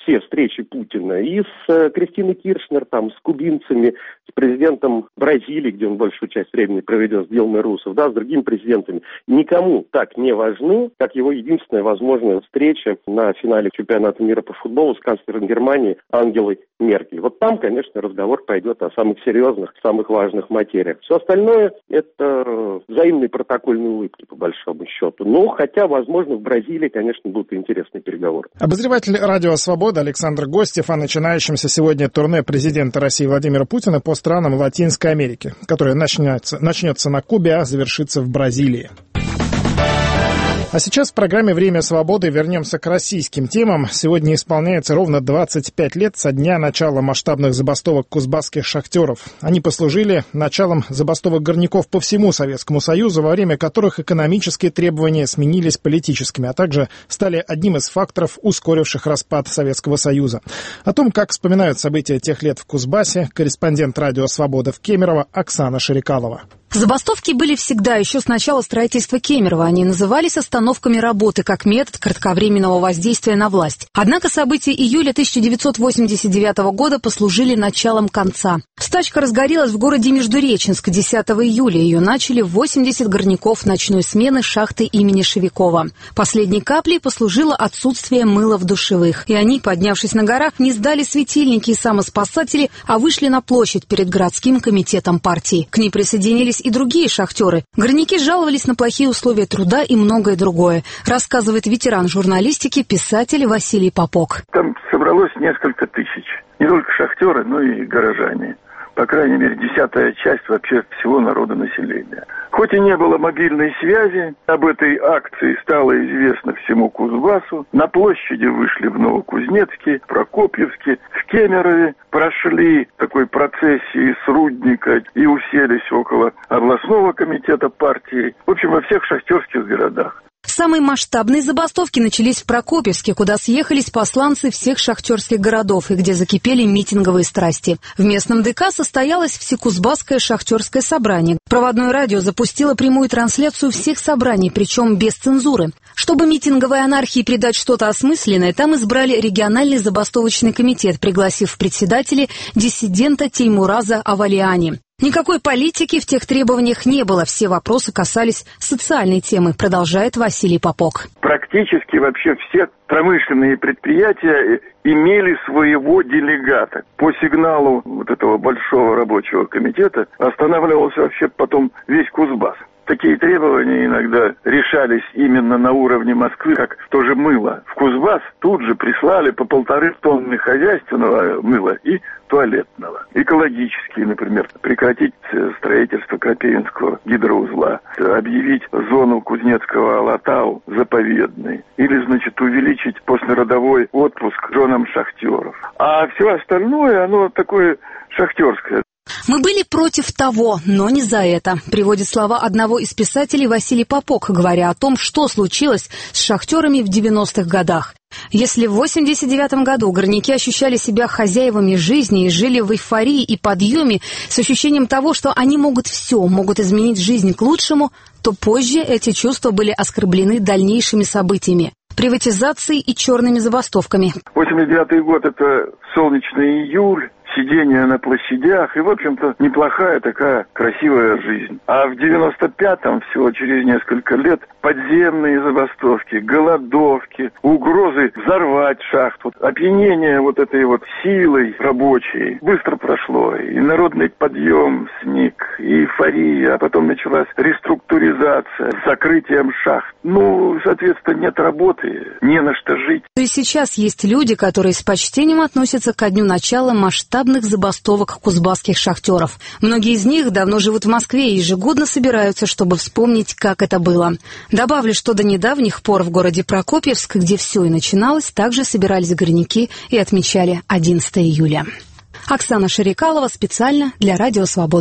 все встречи Путина, и с Кристиной Киршнер, там, с кубинцами, с президентом Бразилии, где он большую часть времени проведет, с Дилмой Русов, да, с другими президентами, никому так не важны, как его единственная возможная встреча на финале чемпионата мира по футболу с канцлером Германии Ангелой Меркель. Вот там, конечно, разговор пойдет о самых серьезных, самых важных материях. Все остальное – это взаимные протокольные улыбки, по большому счету. Но, хотя, возможно, в Бразилии, конечно, будут интересные переговоры. Обозреватель «Радио Свобода» Александр Гостев о начинающемся сегодня турне президента России Владимира Путина по странам Латинской Америки, которое начнется, начнется на Кубе, а завершится в Бразилии. А сейчас в программе «Время свободы» вернемся к российским темам. Сегодня исполняется ровно двадцать пять лет со дня начала масштабных забастовок кузбасских шахтеров. Они послужили началом забастовок горняков по всему Советскому Союзу, во время которых экономические требования сменились политическими, а также стали одним из факторов, ускоривших распад Советского Союза. О том, как вспоминают события тех лет в Кузбассе, корреспондент «Радио Свобода» в Кемерово Оксана Шарикалова. Забастовки были всегда, еще с начала строительства Кемерово. Они назывались остановками работы как метод кратковременного воздействия на власть. Однако события июля тысяча девятьсот восемьдесят девятого года послужили началом конца. Стачка разгорелась в городе Междуреченск десятого июля. Ее начали восемьдесят горняков ночной смены шахты имени Шевикова. Последней каплей послужило отсутствие мыла в душевых. И они, поднявшись на горах, не сдали светильники и самоспасатели, а вышли на площадь перед городским комитетом партии. К ней присоединились и другие шахтеры. Горняки жаловались на плохие условия труда и многое другое, рассказывает ветеран журналистики, писатель Василий Попок. Там собралось несколько тысяч. Не только шахтеры, но и горожане. По крайней мере, десятая часть вообще всего народонаселения. Хоть и не было мобильной связи, об этой акции стало известно всему Кузбассу. На площади вышли в Новокузнецке, Прокопьевске, в Кемерове, прошли такой процессии с Рудника и уселись около областного комитета партии. В общем, во всех шахтерских городах. Самые масштабные забастовки начались в Прокопьевске, куда съехались посланцы всех шахтерских городов и где закипели митинговые страсти. В местном ДК состоялось Всекузбасское шахтерское собрание. Проводное радио запустило прямую трансляцию всех собраний, причем без цензуры. Чтобы митинговой анархии придать что-то осмысленное, там избрали региональный забастовочный комитет, пригласив в председатели диссидента Теймураза Авалиани. Никакой политики в тех требованиях не было. Все вопросы касались социальной темы, продолжает Василий Попок. Практически вообще все промышленные предприятия имели своего делегата. По сигналу вот этого большого рабочего комитета останавливался вообще потом весь Кузбасс. Такие требования иногда решались именно на уровне Москвы, как тоже мыло. В Кузбасс тут же прислали по полторы тонны хозяйственного мыла и туалетного. Экологические, например, прекратить строительство Крапивинского гидроузла, объявить зону Кузнецкого Алатау заповедной, или, значит, увеличить послеродовой отпуск женам шахтеров. А все остальное, оно такое шахтерское. «Мы были против того, но не за это», приводит слова одного из писателей Василий Попок, говоря о том, что случилось с шахтерами в девяностых годах. Если в восемьдесят девятом году горняки ощущали себя хозяевами жизни и жили в эйфории и подъеме с ощущением того, что они могут все, могут изменить жизнь к лучшему, то позже эти чувства были оскорблены дальнейшими событиями, приватизацией и черными забастовками. восемьдесят девятый год – это солнечный июль. Сидение на площадях и, в общем-то, неплохая такая красивая жизнь. А в девяносто пятом, всего через несколько лет, подземные забастовки, голодовки, угрозы взорвать шахту, опьянение вот этой вот силой рабочей быстро прошло. И народный подъем сник, и эйфория, а потом началась реструктуризация с закрытием шахт. Ну, соответственно, нет работы, не на что жить. И сейчас есть люди, которые с почтением относятся ко дню начала масштабных забастовок кузбасских шахтеров. Многие из них давно живут в Москве и ежегодно собираются, чтобы вспомнить, как это было. Добавлю, что до недавних пор в городе Прокопьевск, где все и начиналось, также собирались горняки и отмечали одиннадцатого июля. Оксана Шарикалова специально для Радио Свободы.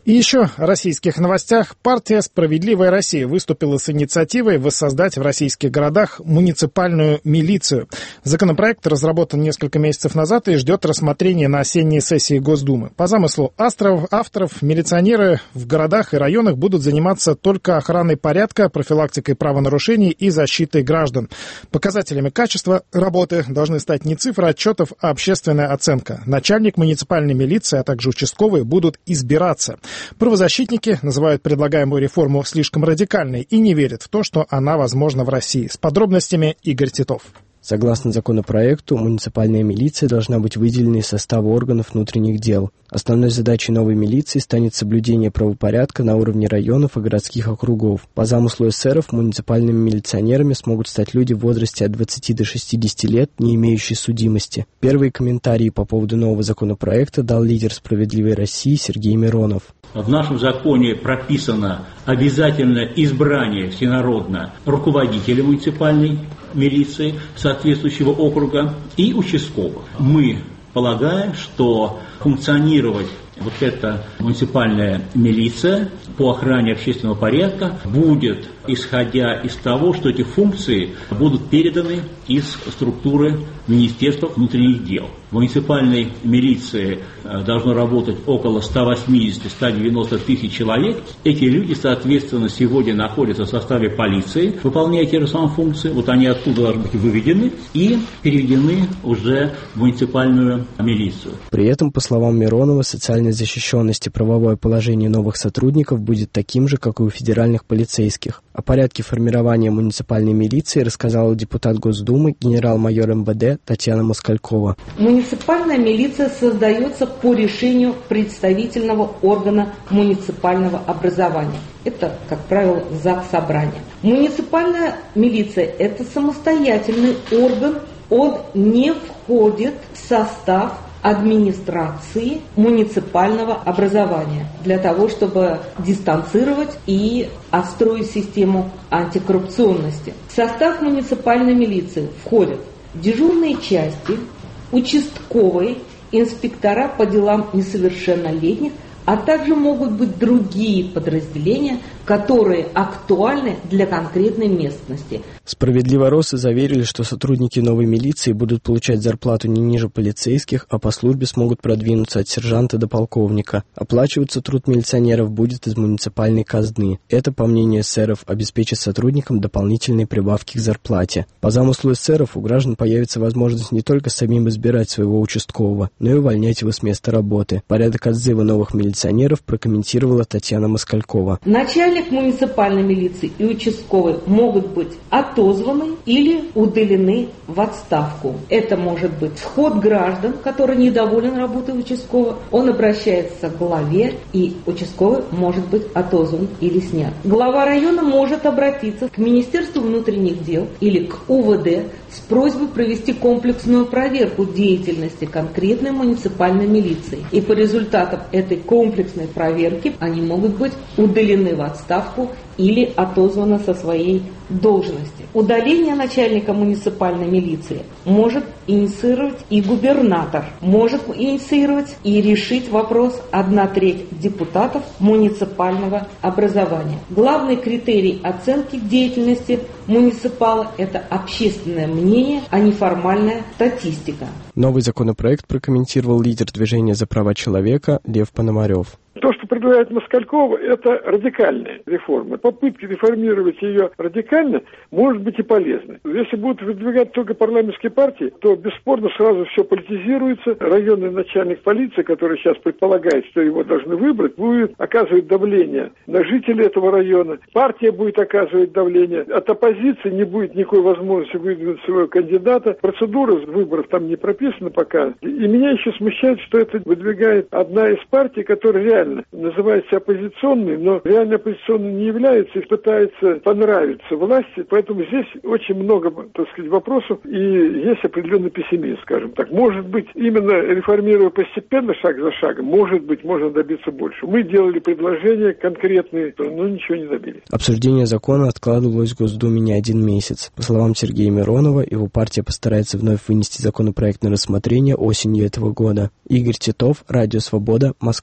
И еще о российских новостях. Партия «Справедливая Россия» выступила с инициативой воссоздать в российских городах муниципальную милицию. Законопроект разработан несколько месяцев назад и ждет рассмотрения на осенней сессии Госдумы. По замыслу авторов, авторов милиционеры в городах и районах будут заниматься только охраной порядка, профилактикой правонарушений и защитой граждан. Показателями качества работы должны стать не цифры отчетов, а общественная оценка. Начальник муниципальной милиции, а также участковые будут избираться. Правозащитники называют предлагаемую реформу слишком радикальной и не верят в то, что она возможна в России. С подробностями Игорь Титов. Согласно законопроекту, муниципальная милиция должна быть выделена из состава органов внутренних дел. Основной задачей новой милиции станет соблюдение правопорядка на уровне районов и городских округов. По замыслу эсеров муниципальными милиционерами смогут стать люди в возрасте от двадцати до шестидесяти лет, не имеющие судимости. Первые комментарии по поводу нового законопроекта дал лидер «Справедливой России» Сергей Миронов. В нашем законе прописано обязательное избрание всенародно руководителя муниципальной милиции соответствующего округа и участковых. Мы полагаем, что функционировать вот эта муниципальная милиция по охране общественного порядка будет, исходя из того, что эти функции будут переданы из структуры Министерства внутренних дел. В муниципальной милиции должно работать около ста восьмидесяти — ста девяноста тысяч человек. Эти люди, соответственно, сегодня находятся в составе полиции, выполняя те же самые функции. Вот они оттуда должны быть выведены и переведены уже в муниципальную милицию. При этом, по словам Миронова, социальная защищенность и правовое положение новых сотрудников будет таким же, как и у федеральных полицейских. О порядке формирования муниципальной милиции рассказала депутат Госдумы, генерал-майор эм вэ дэ Татьяна Москалькова. Муниципальная милиция создается по решению представительного органа муниципального образования. Это, как правило, Заксобрание. Муниципальная милиция – это самостоятельный орган, он не входит в состав администрации муниципального образования для того, чтобы дистанцировать и отстроить систему антикоррупционности. В состав муниципальной милиции входят дежурные части, участковые, инспектора по делам несовершеннолетних, а также могут быть другие подразделения, которые актуальны для конкретной местности. Справедливоросы заверили, что сотрудники новой милиции будут получать зарплату не ниже полицейских, а по службе смогут продвинуться от сержанта до полковника. Оплачиваться труд милиционеров будет из муниципальной казны. Это, по мнению эсеров, обеспечит сотрудникам дополнительные прибавки к зарплате. По замыслу эсеров у граждан появится возможность не только самим избирать своего участкового, но и увольнять его с места работы. Порядок отзыва новых милиционеров прокомментировала Татьяна Москалькова. Начальник муниципальной милиции и участковый могут быть отозваны или удалены в отставку. Это может быть сход граждан, который недоволен работой участкового. Он обращается к главе, и участковый может быть отозван или снят. Глава района может обратиться к Министерству внутренних дел или к у вэ дэ с просьбой провести комплексную проверку деятельности конкретной муниципальной милиции. И по результатам этой комплексной проверки они могут быть удалены в отставку или отозваны со своей должности. Удаление начальника муниципальной милиции может инициировать и губернатор, может инициировать и решить вопрос одна треть депутатов муниципального образования. Главный критерий оценки деятельности муниципала – это общественное мнение, а не формальная статистика. Новый законопроект прокомментировал лидер движения за права человека Лев Пономарев. То, что предлагает Москалькова, это радикальная реформа. Попытки реформировать ее радикально может быть и полезны. Если будут выдвигать только парламентские партии, то бесспорно сразу все политизируется. Районный начальник полиции, который сейчас предполагает, что его должны выбрать, будет оказывать давление на жителей этого района. Партия будет оказывать давление. От оппозиции не будет никакой возможности выдвинуть своего кандидата. Процедура выборов там не прописана пока. И меня еще смущает, что это выдвигает одна из партий, которая реально называется оппозиционной, но реально оппозиционной не является и пытается понравиться власти. Поэтому здесь очень много, так сказать, вопросов и есть определенный пессимизм, скажем так. Может быть, именно реформируя постепенно, шаг за шагом, может быть, можно добиться больше. Мы делали предложения конкретные, но ничего не добились. Обсуждение закона откладывалось в Госдуме не один месяц. По словам Сергея Миронова, его партия постарается вновь вынести законопроект на рассмотрение осенью этого года. Игорь Титов, Радио Свобода, Москва.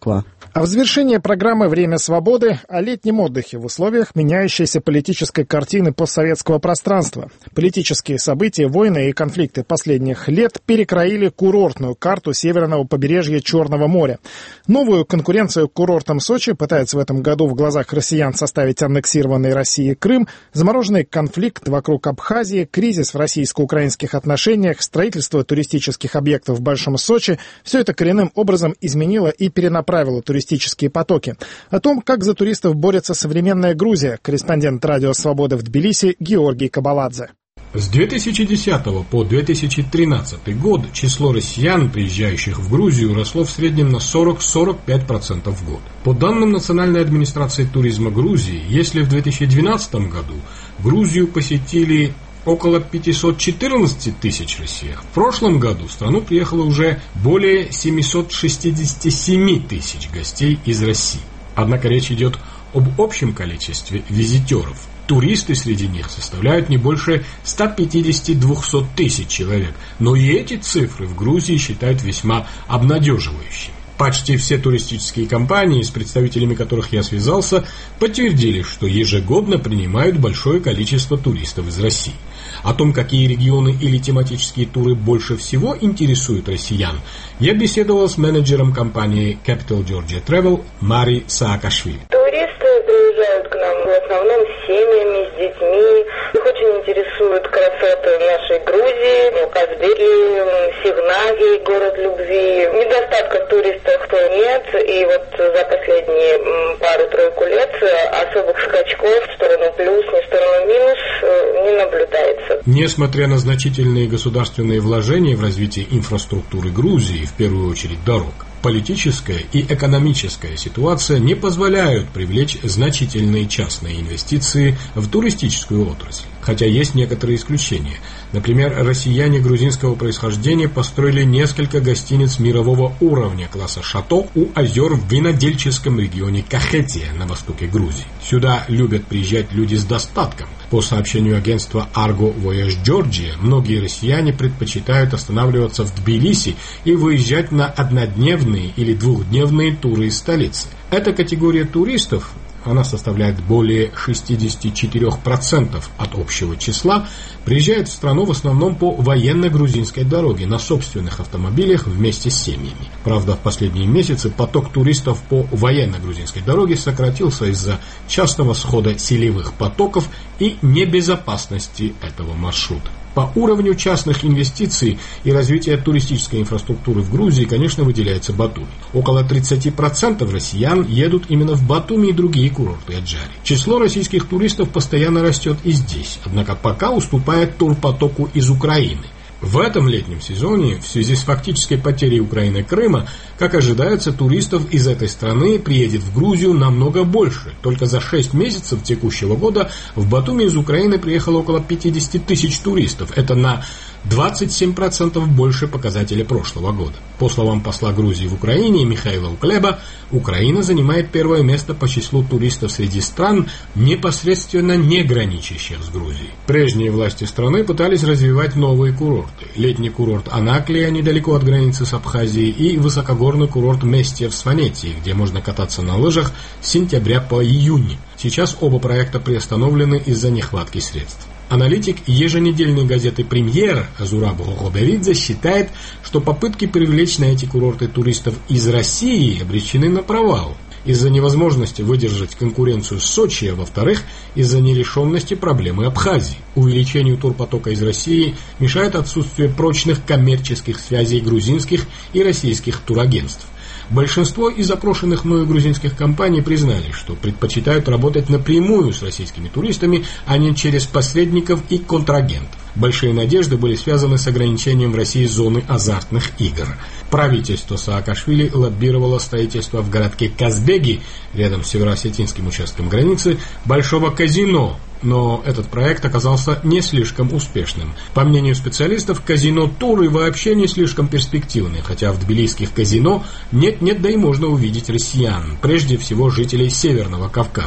А в завершение программы «Время свободы» о летнем отдыхе в условиях меняющейся политической картины постсоветского пространства. Политические события, войны и конфликты последних лет перекроили курортную карту северного побережья Черного моря. Новую конкуренцию к курортам Сочи пытаются в этом году в глазах россиян составить аннексированный Россией Крым, замороженный конфликт вокруг Абхазии, кризис в российско-украинских отношениях, строительство туристических объектов в Большом Сочи – все это коренным образом изменило и перенаправило туристические туристические потоки. О том, как за туристов борется современная Грузия, корреспондент Радио Свобода в Тбилиси Георгий Кабаладзе. С две тысячи десятого по две тысячи тринадцатый год число россиян, приезжающих в Грузию, росло в среднем на сорок - сорок пять процентов в год. По данным Национальной администрации туризма Грузии, если в две тысячи двенадцатом году Грузию посетили около пятьсот четырнадцать тысяч россиян, в прошлом году в страну приехало уже более семьсот шестьдесят семь тысяч гостей из России. Однако речь идет об общем количестве визитеров. Туристы среди них составляют не больше ста пятидесяти - двухсот тысяч человек, но и эти цифры в Грузии считают весьма обнадеживающими. Почти все туристические компании, с представителями которых я связался, подтвердили, что ежегодно принимают большое количество туристов из России. О том, какие регионы или тематические туры больше всего интересуют россиян, я беседовал с менеджером компании Capital Georgia Travel Мари Саакашвили. Туристы приезжают к нам в основном с семьями, с детьми. Их очень интересуют красоты нашей Грузии, Казбеки, Сигнаги, город любви. Недостатков туристов нет, и вот за последние пару-тройку лет особых скачков в сторону плюс, не в сторону минус не наблюдается. Несмотря на значительные государственные вложения в развитие инфраструктуры Грузии, в первую очередь дорог, политическая и экономическая ситуация не позволяют привлечь значительные частные инвестиции в туристическую отрасль. Хотя есть некоторые исключения. Например, россияне грузинского происхождения построили несколько гостиниц мирового уровня класса «Шато» у озер в винодельческом регионе Кахетия на востоке Грузии. Сюда любят приезжать люди с достатком. По сообщению агентства Argo Voyage Georgia, многие россияне предпочитают останавливаться в Тбилиси и выезжать на однодневные или двухдневные туры из столицы. Эта категория туристов, она составляет более шестьдесят четыре процента от общего числа, приезжает в страну в основном по военно-грузинской дороге на собственных автомобилях вместе с семьями. Правда, в последние месяцы поток туристов по военно-грузинской дороге сократился из-за частого схода селевых потоков и небезопасности этого маршрута. По уровню частных инвестиций и развития туристической инфраструктуры в Грузии, конечно, выделяется Батуми. Около тридцать процентов россиян едут именно в Батуми и другие курорты Аджари. Число российских туристов постоянно растет и здесь, однако пока уступает турпотоку из Украины. В этом летнем сезоне, в связи с фактической потерей Украины Крыма, как ожидается, туристов из этой страны приедет в Грузию намного больше. Только за шесть месяцев текущего года в Батуми из Украины приехало около пятьдесят тысяч туристов. Это на двадцать семь процентов больше показателя прошлого года. По словам посла Грузии в Украине Михаила Уклеба, Украина занимает первое место по числу туристов среди стран, непосредственно не граничащих с Грузией. Прежние власти страны пытались развивать новые курорты. Летний курорт Анаклия, недалеко от границы с Абхазией, и высокогорный курорт Местия в Сванетии, где можно кататься на лыжах с сентября по июнь. Сейчас оба проекта приостановлены из-за нехватки средств. Аналитик еженедельной газеты «Премьер» Зураб Гогоберидзе считает, что попытки привлечь на эти курорты туристов из России обречены на провал. Из-за невозможности выдержать конкуренцию с Сочи, а во-вторых, из-за нерешенности проблемы Абхазии. Увеличению турпотока из России мешает отсутствие прочных коммерческих связей грузинских и российских турагентств. Большинство из опрошенных мною грузинских компаний признали, что предпочитают работать напрямую с российскими туристами, а не через посредников и контрагентов. Большие надежды были связаны с ограничением в России зоны азартных игр. Правительство Саакашвили лоббировало строительство в городке Казбеги, рядом с североосетинским участком границы, большого казино, но этот проект оказался не слишком успешным. По мнению специалистов, казино-туры вообще не слишком перспективны, хотя в тбилисских казино нет-нет, да и можно увидеть россиян, прежде всего жителей Северного Кавказа.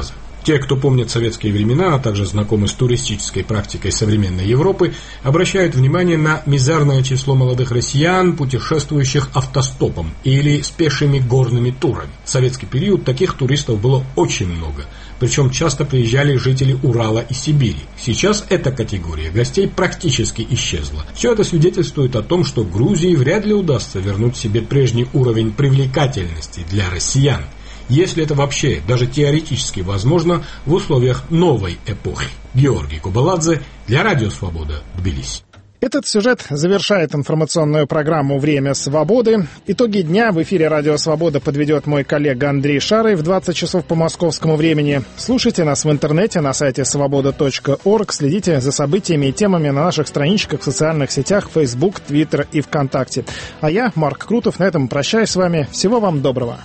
Те, кто помнит советские времена, а также знакомы с туристической практикой современной Европы, обращают внимание на мизерное число молодых россиян, путешествующих автостопом или с пешими горными турами. В советский период таких туристов было очень много, причем часто приезжали жители Урала и Сибири. Сейчас эта категория гостей практически исчезла. Все это свидетельствует о том, что Грузии вряд ли удастся вернуть себе прежний уровень привлекательности для россиян, если это вообще даже теоретически возможно в условиях новой эпохи. Георгий Кубаладзе для Радио Свобода, Тбилиси. Этот сюжет завершает информационную программу «Время свободы». Итоги дня в эфире «Радио Свобода» подведет мой коллега Андрей Шарый в двадцать часов по московскому времени. Слушайте нас в интернете на сайте свобода точка орг. Следите за событиями и темами на наших страничках в социальных сетях Facebook, Twitter и ВКонтакте. А я, Марк Крутов, на этом прощаюсь с вами. Всего вам доброго.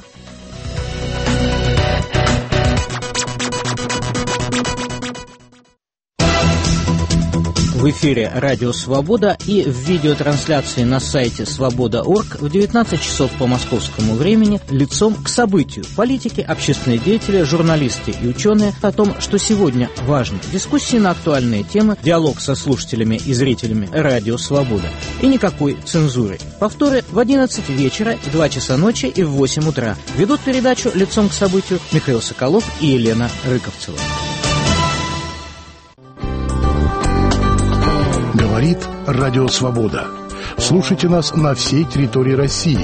В эфире «Радио Свобода» и в видеотрансляции на сайте свобода точка орг в девятнадцать часов по московскому времени лицом к событию. Политики, общественные деятели, журналисты и ученые о том, что сегодня важно. Дискуссии на актуальные темы, диалог со слушателями и зрителями «Радио Свобода». И никакой цензуры. Повторы в одиннадцать вечера, в два часа ночи и в восемь утра. Ведут передачу лицом к событию Михаил Соколов и Елена Рыковцева. Говорит Радио Свобода. Слушайте нас на всей территории России.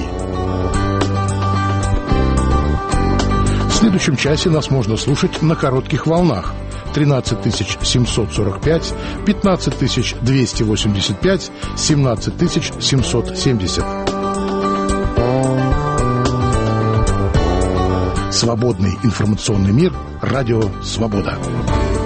В следующем часе нас можно слушать на коротких волнах. тринадцать тысяч семьсот сорок пять, пятнадцать тысяч двести восемьдесят пять, семнадцать тысяч семьсот семьдесят. Свободный информационный мир. Радио Свобода.